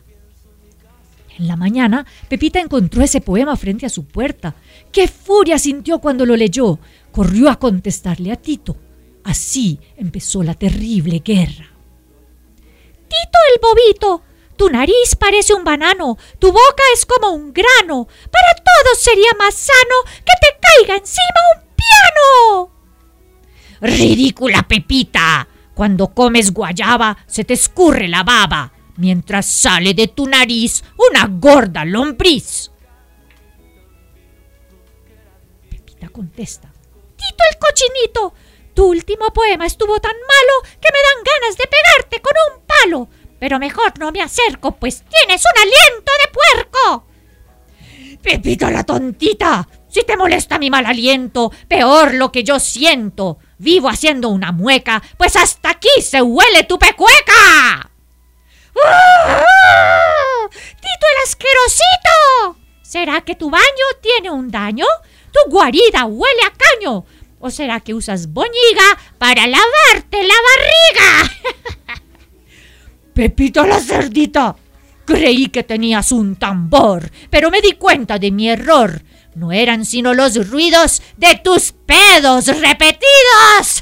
En la mañana, Pepita encontró ese poema frente a su puerta. ¡Qué furia sintió cuando lo leyó! Corrió a contestarle a Tito. Así empezó la terrible guerra. Tito el bobito, tu nariz parece un banano, tu boca es como un grano. Para todos sería más sano que te caiga encima un piano. Ridícula Pepita, cuando comes guayaba se te escurre la baba, mientras sale de tu nariz una gorda lombriz. Pepita contesta. Tito el cochinito, tu último poema estuvo tan malo que me dan ganas de pegarte con un palo, pero mejor no me acerco, pues tienes un aliento de puerco. Pepita la tontita, Si te molesta mi mal aliento, peor lo que yo siento. Vivo haciendo una mueca, pues hasta aquí se huele tu pecueca. ¡Uh! ¡Tito el asquerosito! ¿Será que tu baño tiene un daño? ¿Tu guarida huele a caño? ¿O será que usas boñiga para lavarte la barriga? Pepita la cerdita, creí que tenías un tambor, pero me di cuenta de mi error. No eran sino los ruidos de tus pedos repetidos.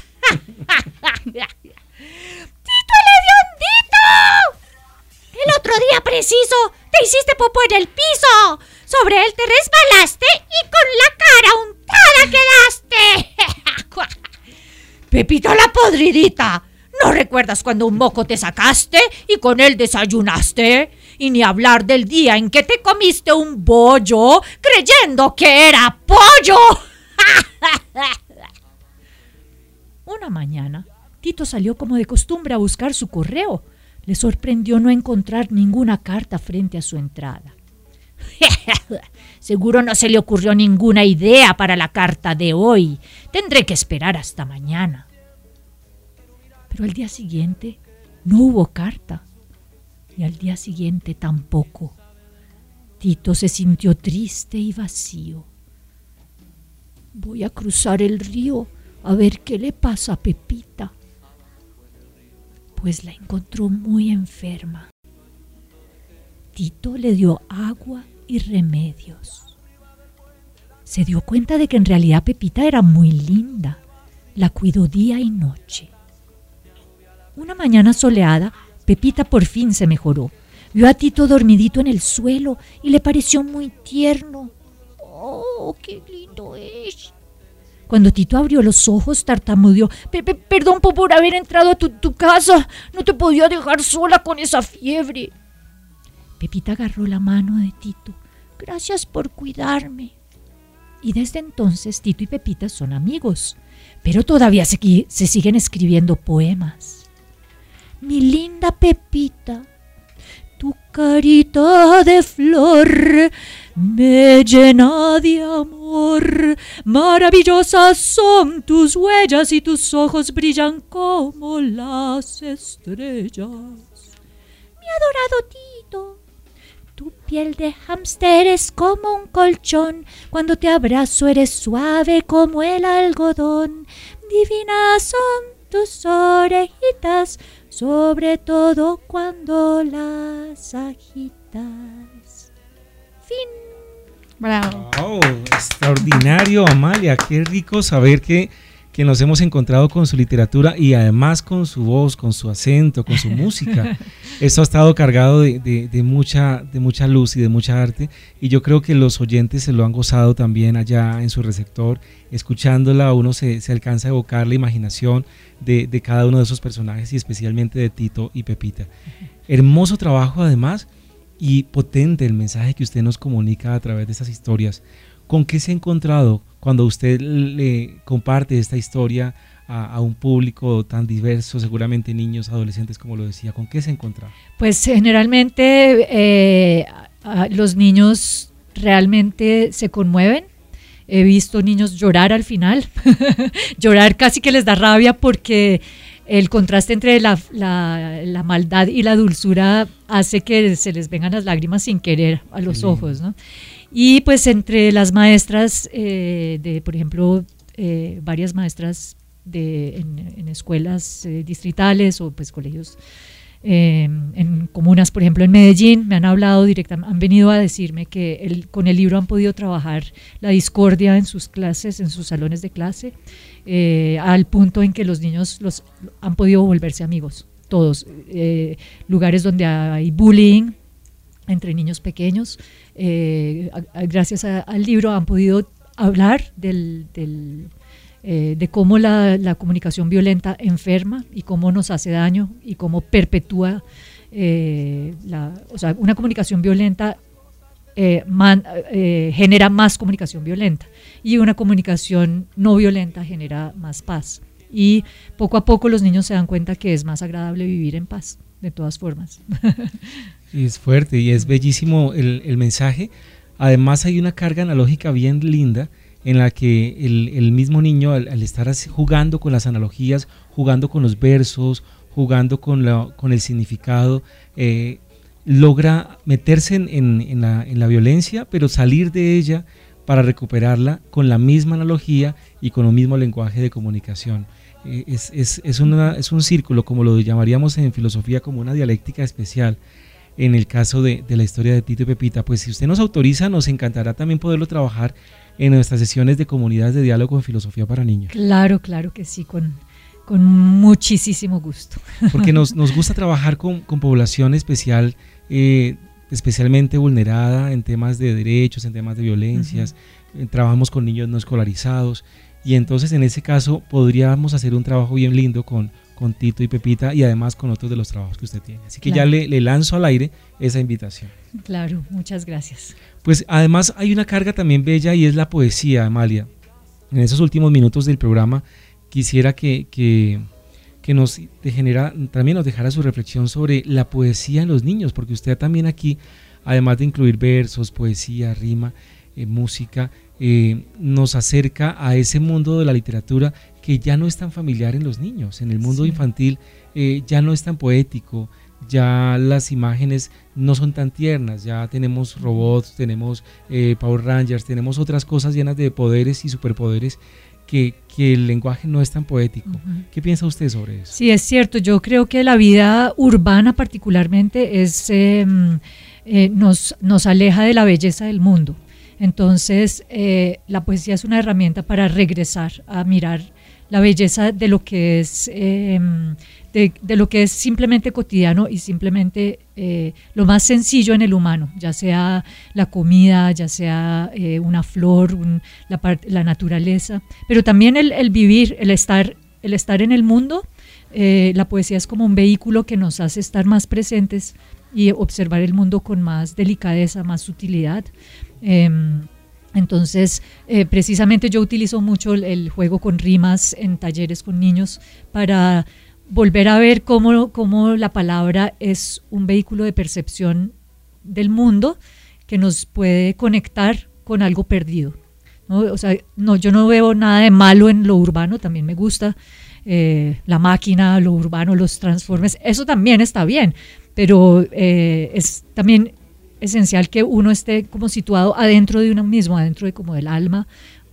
¡Tito el hediondito! El otro día preciso te hiciste popó en el piso. Sobre él te resbalaste y con la cara untada quedaste. Pepita la podridita, ¿no recuerdas cuando un moco te sacaste y con él desayunaste? Y ni hablar del día en que te comiste un bollo creyendo que era pollo. Una mañana, Tito salió como de costumbre a buscar su correo. Le sorprendió no encontrar ninguna carta frente a su entrada. Seguro no se le ocurrió ninguna idea para la carta de hoy. Tendré que esperar hasta mañana. Pero al día siguiente no hubo carta. Y al día siguiente tampoco. Tito se sintió triste y vacío. Voy a cruzar el río a ver qué le pasa a Pepita. Pues la encontró muy enferma. Tito le dio agua y remedios. Se dio cuenta de que en realidad Pepita era muy linda. La cuidó día y noche. Una mañana soleada, Pepita por fin se mejoró. Vio a Tito dormidito en el suelo y le pareció muy tierno. ¡Oh, qué lindo es! Cuando Tito abrió los ojos, tartamudeó. Perdón por haber entrado a tu, tu casa. No te podía dejar sola con esa fiebre. Pepita agarró la mano de Tito. Gracias por cuidarme. Y desde entonces Tito y Pepita son amigos. Pero todavía se, se siguen escribiendo poemas. Mi linda Pepita, tu carita de flor me llena de amor. Maravillosas son tus huellas y tus ojos brillan como las estrellas. Mi adorado Tito, tu piel de hámster es como un colchón. Cuando te abrazo eres suave como el algodón. Divinas son tus orejitas, sobre todo cuando las agitas. Fin. Bravo. Wow, extraordinario, Amalia. Qué rico saber que, que nos hemos encontrado con su literatura y además con su voz, con su acento, con su música. Esto ha estado cargado de, de, de, mucha, de mucha luz y de mucha arte, y yo creo que los oyentes se lo han gozado también allá en su receptor. Escuchándola uno se, se alcanza a evocar la imaginación de, de cada uno de esos personajes y especialmente de Tito y Pepita. Uh-huh. Hermoso trabajo además y potente el mensaje que usted nos comunica a través de estas historias. ¿Con qué se ha encontrado cuando usted le comparte esta historia a, a un público tan diverso, seguramente niños, adolescentes, como lo decía? ¿Con qué se ha encontrado? Pues generalmente eh, a los niños realmente se conmueven. He visto niños llorar al final, llorar casi que les da rabia porque el contraste entre la, la, la maldad y la dulzura hace que se les vengan las lágrimas sin querer a los sí. ojos, ¿no? Y pues entre las maestras, eh, de por ejemplo, eh, varias maestras de, en, en escuelas eh, distritales o pues colegios, Eh, en comunas, por ejemplo en Medellín, me han hablado directamente, han venido a decirme que el, con el libro han podido trabajar la discordia en sus clases, en sus salones de clase, eh, al punto en que los niños los, han podido volverse amigos, todos. Eh, lugares donde hay bullying entre niños pequeños, eh, a, a, gracias a, al libro han podido hablar del... del Eh, de cómo la, la comunicación violenta enferma y cómo nos hace daño y cómo perpetúa, eh, la, o sea, una comunicación violenta eh, man, eh, genera más comunicación violenta y una comunicación no violenta genera más paz. Y poco a poco los niños se dan cuenta que es más agradable vivir en paz, de todas formas. Y es fuerte y es bellísimo el, el mensaje. Además hay una carga analógica bien linda en la que el, el mismo niño al, al estar así, jugando con las analogías, jugando con los versos, jugando con, la, con el significado, eh, logra meterse en, en, en, la, en la violencia, pero salir de ella para recuperarla con la misma analogía y con el mismo lenguaje de comunicación. Eh, es, es, es, una, es un círculo, como lo llamaríamos en filosofía, como una dialéctica especial. En el caso de, de la historia de Tito y Pepita, pues si usted nos autoriza, nos encantará también poderlo trabajar en nuestras sesiones de comunidades de diálogo en filosofía para niños. Claro, claro que sí, con, con muchísimo gusto. Porque nos, nos gusta trabajar con, con población especial, eh, especialmente vulnerada en temas de derechos, en temas de violencias, uh-huh. eh, trabajamos con niños no escolarizados, y entonces en ese caso podríamos hacer un trabajo bien lindo con, con Tito y Pepita y además con otros de los trabajos que usted tiene. Así que claro. ya le, le lanzo al aire esa invitación. Claro, muchas gracias. Pues además hay una carga también bella y es la poesía, Amalia. En esos últimos minutos del programa quisiera que, que, que nos degenera, también nos dejara su reflexión sobre la poesía en los niños, porque usted también aquí, además de incluir versos, poesía, rima, eh, música, eh, nos acerca a ese mundo de la literatura que ya no es tan familiar en los niños. En el mundo sí. infantil eh, ya no es tan poético, ya las imágenes no son tan tiernas, ya tenemos robots, tenemos eh, Power Rangers, tenemos otras cosas llenas de poderes y superpoderes que, que el lenguaje no es tan poético. Uh-huh. ¿Qué piensa usted sobre eso? Sí, es cierto, yo creo que la vida urbana particularmente es, eh, eh, nos, nos aleja de la belleza del mundo. Entonces eh, la poesía es una herramienta para regresar a mirar la belleza de lo que es eh, de, de lo que es simplemente cotidiano y simplemente eh, lo más sencillo en el humano, ya sea la comida, ya sea eh, una flor, un, la, part, la naturaleza, pero también el, el vivir, el estar, el estar en el mundo. Eh, la poesía es como un vehículo que nos hace estar más presentes y observar el mundo con más delicadeza, más sutilidad. Eh, entonces, eh, precisamente yo utilizo mucho el, el juego con rimas en talleres con niños para volver a ver cómo, cómo la palabra es un vehículo de percepción del mundo que nos puede conectar con algo perdido, ¿no? O sea, no, yo no veo nada de malo en lo urbano, también me gusta eh, la máquina, lo urbano, los transformes, eso también está bien, pero eh, es también esencial que uno esté como situado adentro de uno mismo, adentro de como del alma.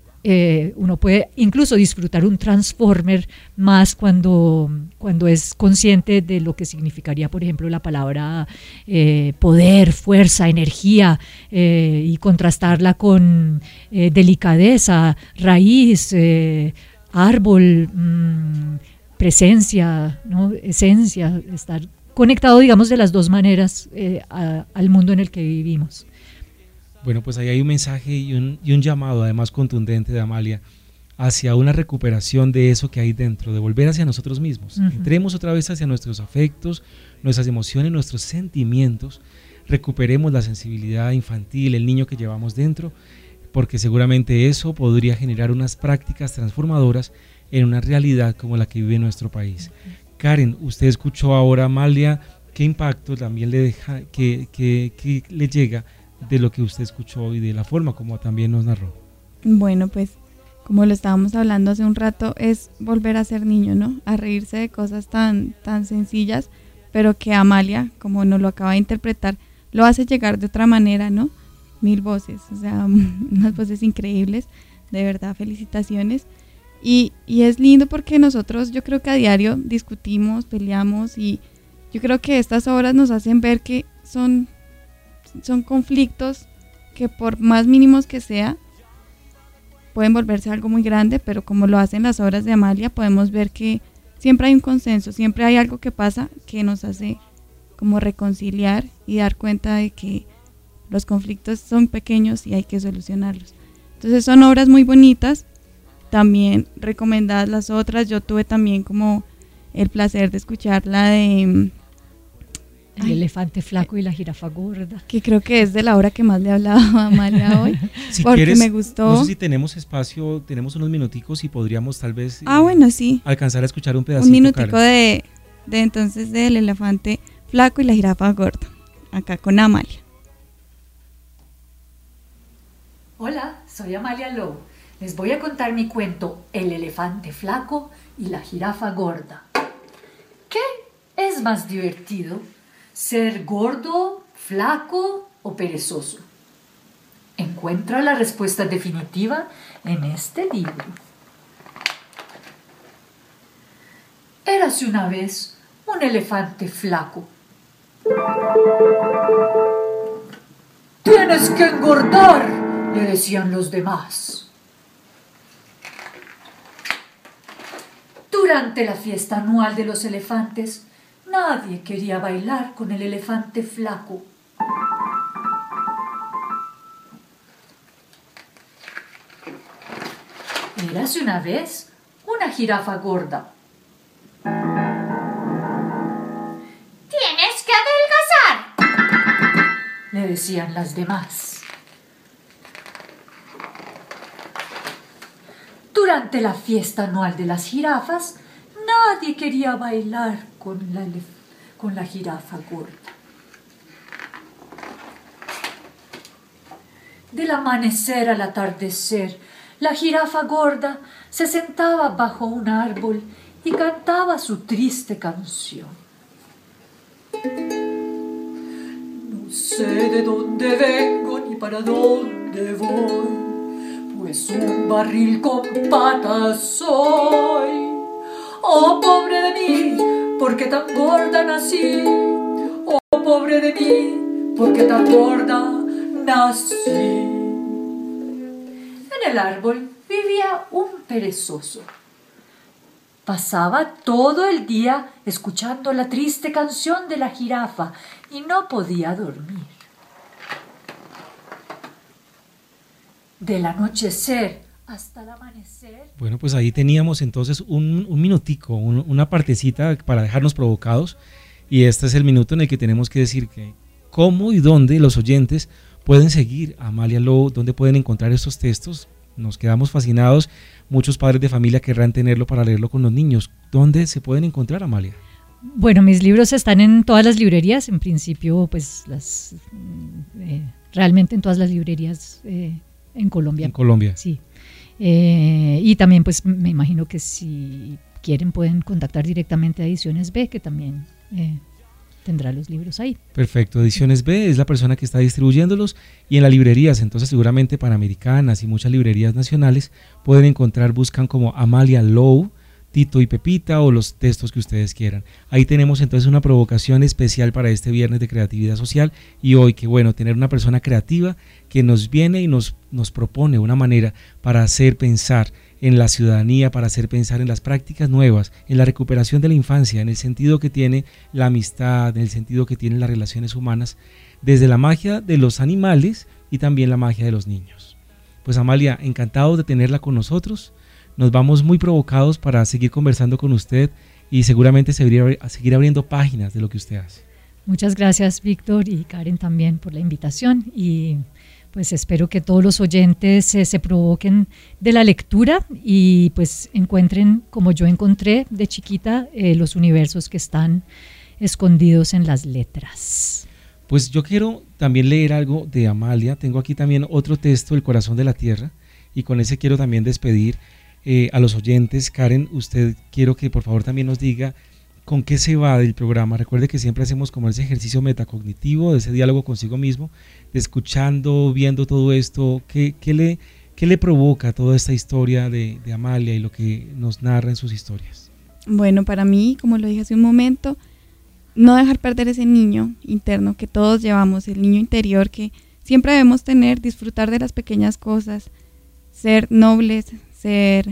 Eh, uno puede incluso disfrutar un transformer más cuando, cuando es consciente de lo que significaría, por ejemplo, la palabra eh, poder, fuerza, energía, eh, y contrastarla con eh, delicadeza, raíz, eh, árbol, mmm, presencia, ¿no? Esencia, estar conectado, digamos, de las dos maneras eh, a, al mundo en el que vivimos. Bueno, pues ahí hay un mensaje y un, y un llamado además contundente de Amalia hacia una recuperación de eso que hay dentro, de volver hacia nosotros mismos. Uh-huh. Entremos otra vez hacia nuestros afectos, nuestras emociones, nuestros sentimientos, recuperemos la sensibilidad infantil, el niño que llevamos dentro, porque seguramente eso podría generar unas prácticas transformadoras en una realidad como la que vive nuestro país. Uh-huh. Karen, usted escuchó ahora a Amalia, ¿qué impacto también le deja, que, que, que le llega de lo que usted escuchó y de la forma como también nos narró? Bueno, pues como lo estábamos hablando hace un rato, es volver a ser niño, ¿no? A reírse de cosas tan, tan sencillas, pero que Amalia, como nos lo acaba de interpretar, lo hace llegar de otra manera, ¿no? Mil voces, o sea, unas voces increíbles, de verdad, felicitaciones. Y, y es lindo porque nosotros, yo creo que a diario discutimos, peleamos, y yo creo que estas obras nos hacen ver que son, son conflictos que por más mínimos que sea, pueden volverse algo muy grande, pero como lo hacen las obras de Amalia, podemos ver que siempre hay un consenso, siempre hay algo que pasa que nos hace como reconciliar y dar cuenta de que los conflictos son pequeños y hay que solucionarlos. Entonces son obras muy bonitas, también recomendadas las otras. Yo tuve también como el placer de escuchar la de El ay, elefante flaco y la jirafa gorda, que creo que es de la obra que más le he hablado a Amalia hoy, si porque quieres, me gustó. No sé si tenemos espacio, tenemos unos minuticos y podríamos tal vez ah, eh, bueno, sí. alcanzar a escuchar un pedacito. Un minutico de, de entonces del elefante flaco y la jirafa gorda, acá con Amalia. Hola, soy Amalia Lowe. Les voy a contar mi cuento El elefante flaco y la jirafa gorda. ¿Qué es más divertido? ¿Ser gordo, flaco o perezoso? Encuentra la respuesta definitiva en este libro. Érase una vez un elefante flaco. ¡Tienes que engordar!, le decían los demás. Durante la fiesta anual de los elefantes, nadie quería bailar con el elefante flaco. Érase una vez una jirafa gorda. ¡Tienes que adelgazar!, le decían las demás. Durante la fiesta anual de las jirafas, nadie quería bailar con la, con la jirafa gorda. Del amanecer al atardecer, la jirafa gorda se sentaba bajo un árbol y cantaba su triste canción. No sé de dónde vengo ni para dónde voy, pues un barril con patas soy. Oh, pobre de mí, ¿por qué tan gorda nací? Oh, pobre de mí, ¿por qué tan gorda nací? En el árbol vivía un perezoso. Pasaba todo el día escuchando la triste canción de la jirafa y no podía dormir. Del anochecer hasta el amanecer. Bueno, pues ahí teníamos entonces un, un minutico, un, una partecita para dejarnos provocados, y este es el minuto en el que tenemos que decir que cómo y dónde los oyentes pueden seguir a Amalia Lowe, dónde pueden encontrar estos textos. Nos quedamos fascinados, muchos padres de familia querrán tenerlo para leerlo con los niños. ¿Dónde se pueden encontrar, Amalia? Bueno, mis libros están en todas las librerías, en principio pues las eh, realmente en todas las librerías eh, en Colombia. En Colombia. Sí. Eh, y también pues me imagino que si quieren pueden contactar directamente a Ediciones B, que también eh, tendrá los libros ahí. Perfecto, Ediciones B es la persona que está distribuyéndolos, y en las librerías, entonces seguramente Panamericanas y muchas librerías nacionales pueden encontrar, buscan como Amalia Lowe, Tito y Pepita o los textos que ustedes quieran. Ahí tenemos entonces una provocación especial para este viernes de creatividad social, y hoy que bueno, tener una persona creativa que nos viene y nos, nos propone una manera para hacer pensar en la ciudadanía, para hacer pensar en las prácticas nuevas, en la recuperación de la infancia, en el sentido que tiene la amistad, en el sentido que tienen las relaciones humanas, desde la magia de los animales y también la magia de los niños. Pues Amalia, encantado de tenerla con nosotros. Nos vamos muy provocados para seguir conversando con usted y seguramente seguir, seguir abriendo páginas de lo que usted hace. Muchas gracias, Víctor, y Karen también por la invitación, y pues espero que todos los oyentes eh, se provoquen de la lectura y pues encuentren, como yo encontré de chiquita, eh, los universos que están escondidos en las letras. Pues yo quiero también leer algo de Amalia. Tengo aquí también otro texto, El corazón de la tierra, y con ese quiero también despedir eh, a los oyentes. Karen, usted quiero que por favor también nos diga con qué se va del programa. Recuerde que siempre hacemos como ese ejercicio metacognitivo, de ese diálogo consigo mismo, de escuchando, viendo todo esto. ¿Qué, qué, le, qué le provoca toda esta historia de, de Amalia y lo que nos narra en sus historias? Bueno, para mí, como lo dije hace un momento, no dejar perder ese niño interno que todos llevamos, el niño interior que siempre debemos tener, disfrutar de las pequeñas cosas, ser nobles, ser,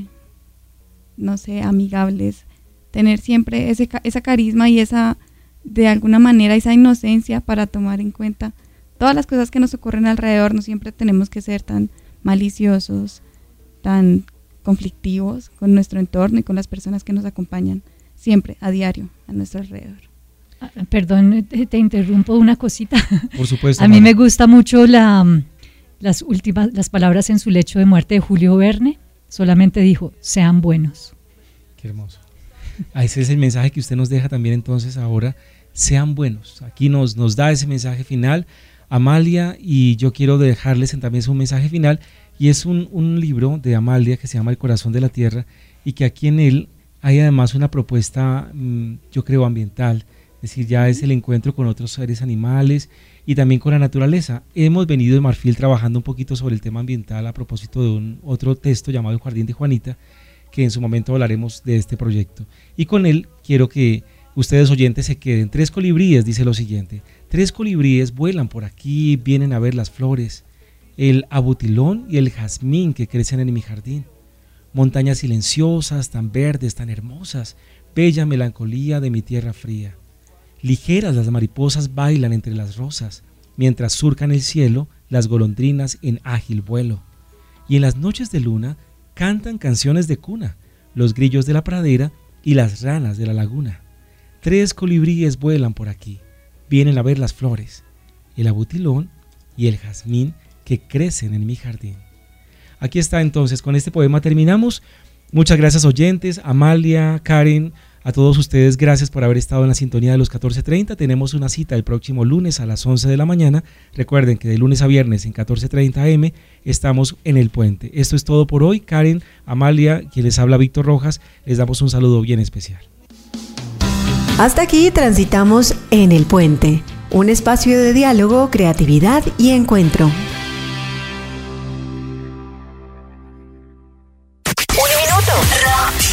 no sé, amigables, tener siempre ese, esa carisma y esa, de alguna manera, esa inocencia para tomar en cuenta todas las cosas que nos ocurren alrededor. No siempre tenemos que ser tan maliciosos, tan conflictivos con nuestro entorno y con las personas que nos acompañan siempre, a diario, a nuestro alrededor. Ah, perdón, te, te interrumpo una cosita. Por supuesto. A mí me gusta mucho la, las últimas, las palabras en su lecho de muerte de Julio Verne. Solamente dijo, sean buenos. Qué hermoso. Ese es el mensaje que usted nos deja también entonces ahora, sean buenos. Aquí nos, nos da ese mensaje final Amalia, y yo quiero dejarles también un mensaje final, y es un, un libro de Amalia que se llama El corazón de la tierra, y que aquí en él hay además una propuesta, yo creo, ambiental, es decir, ya es el encuentro con otros seres animales y también con la naturaleza. Hemos venido de Marfil trabajando un poquito sobre el tema ambiental a propósito de un otro texto llamado El jardín de Juanita, que en su momento hablaremos de este proyecto. Y con él quiero que ustedes oyentes se queden. Tres colibríes, dice lo siguiente: tres colibríes vuelan por aquí, vienen a ver las flores, el abutilón y el jazmín que crecen en mi jardín. Montañas silenciosas, tan verdes, tan hermosas, bella melancolía de mi tierra fría. Ligeras las mariposas bailan entre las rosas, mientras surcan el cielo las golondrinas en ágil vuelo. Y en las noches de luna cantan canciones de cuna, los grillos de la pradera y las ranas de la laguna. Tres colibríes vuelan por aquí, vienen a ver las flores, el abutilón y el jazmín que crecen en mi jardín. Aquí está entonces, con este poema terminamos. Muchas gracias oyentes, Amalia, Karen, a todos ustedes gracias por haber estado en la sintonía de los catorce treinta. Tenemos una cita el próximo lunes a las once de la mañana. Recuerden que de lunes a viernes en catorce treinta a eme estamos en El Puente. Esto es todo por hoy. Karen, Amalia, quien les habla Víctor Rojas, les damos un saludo bien especial. Hasta aquí transitamos en El Puente, un espacio de diálogo, creatividad y encuentro.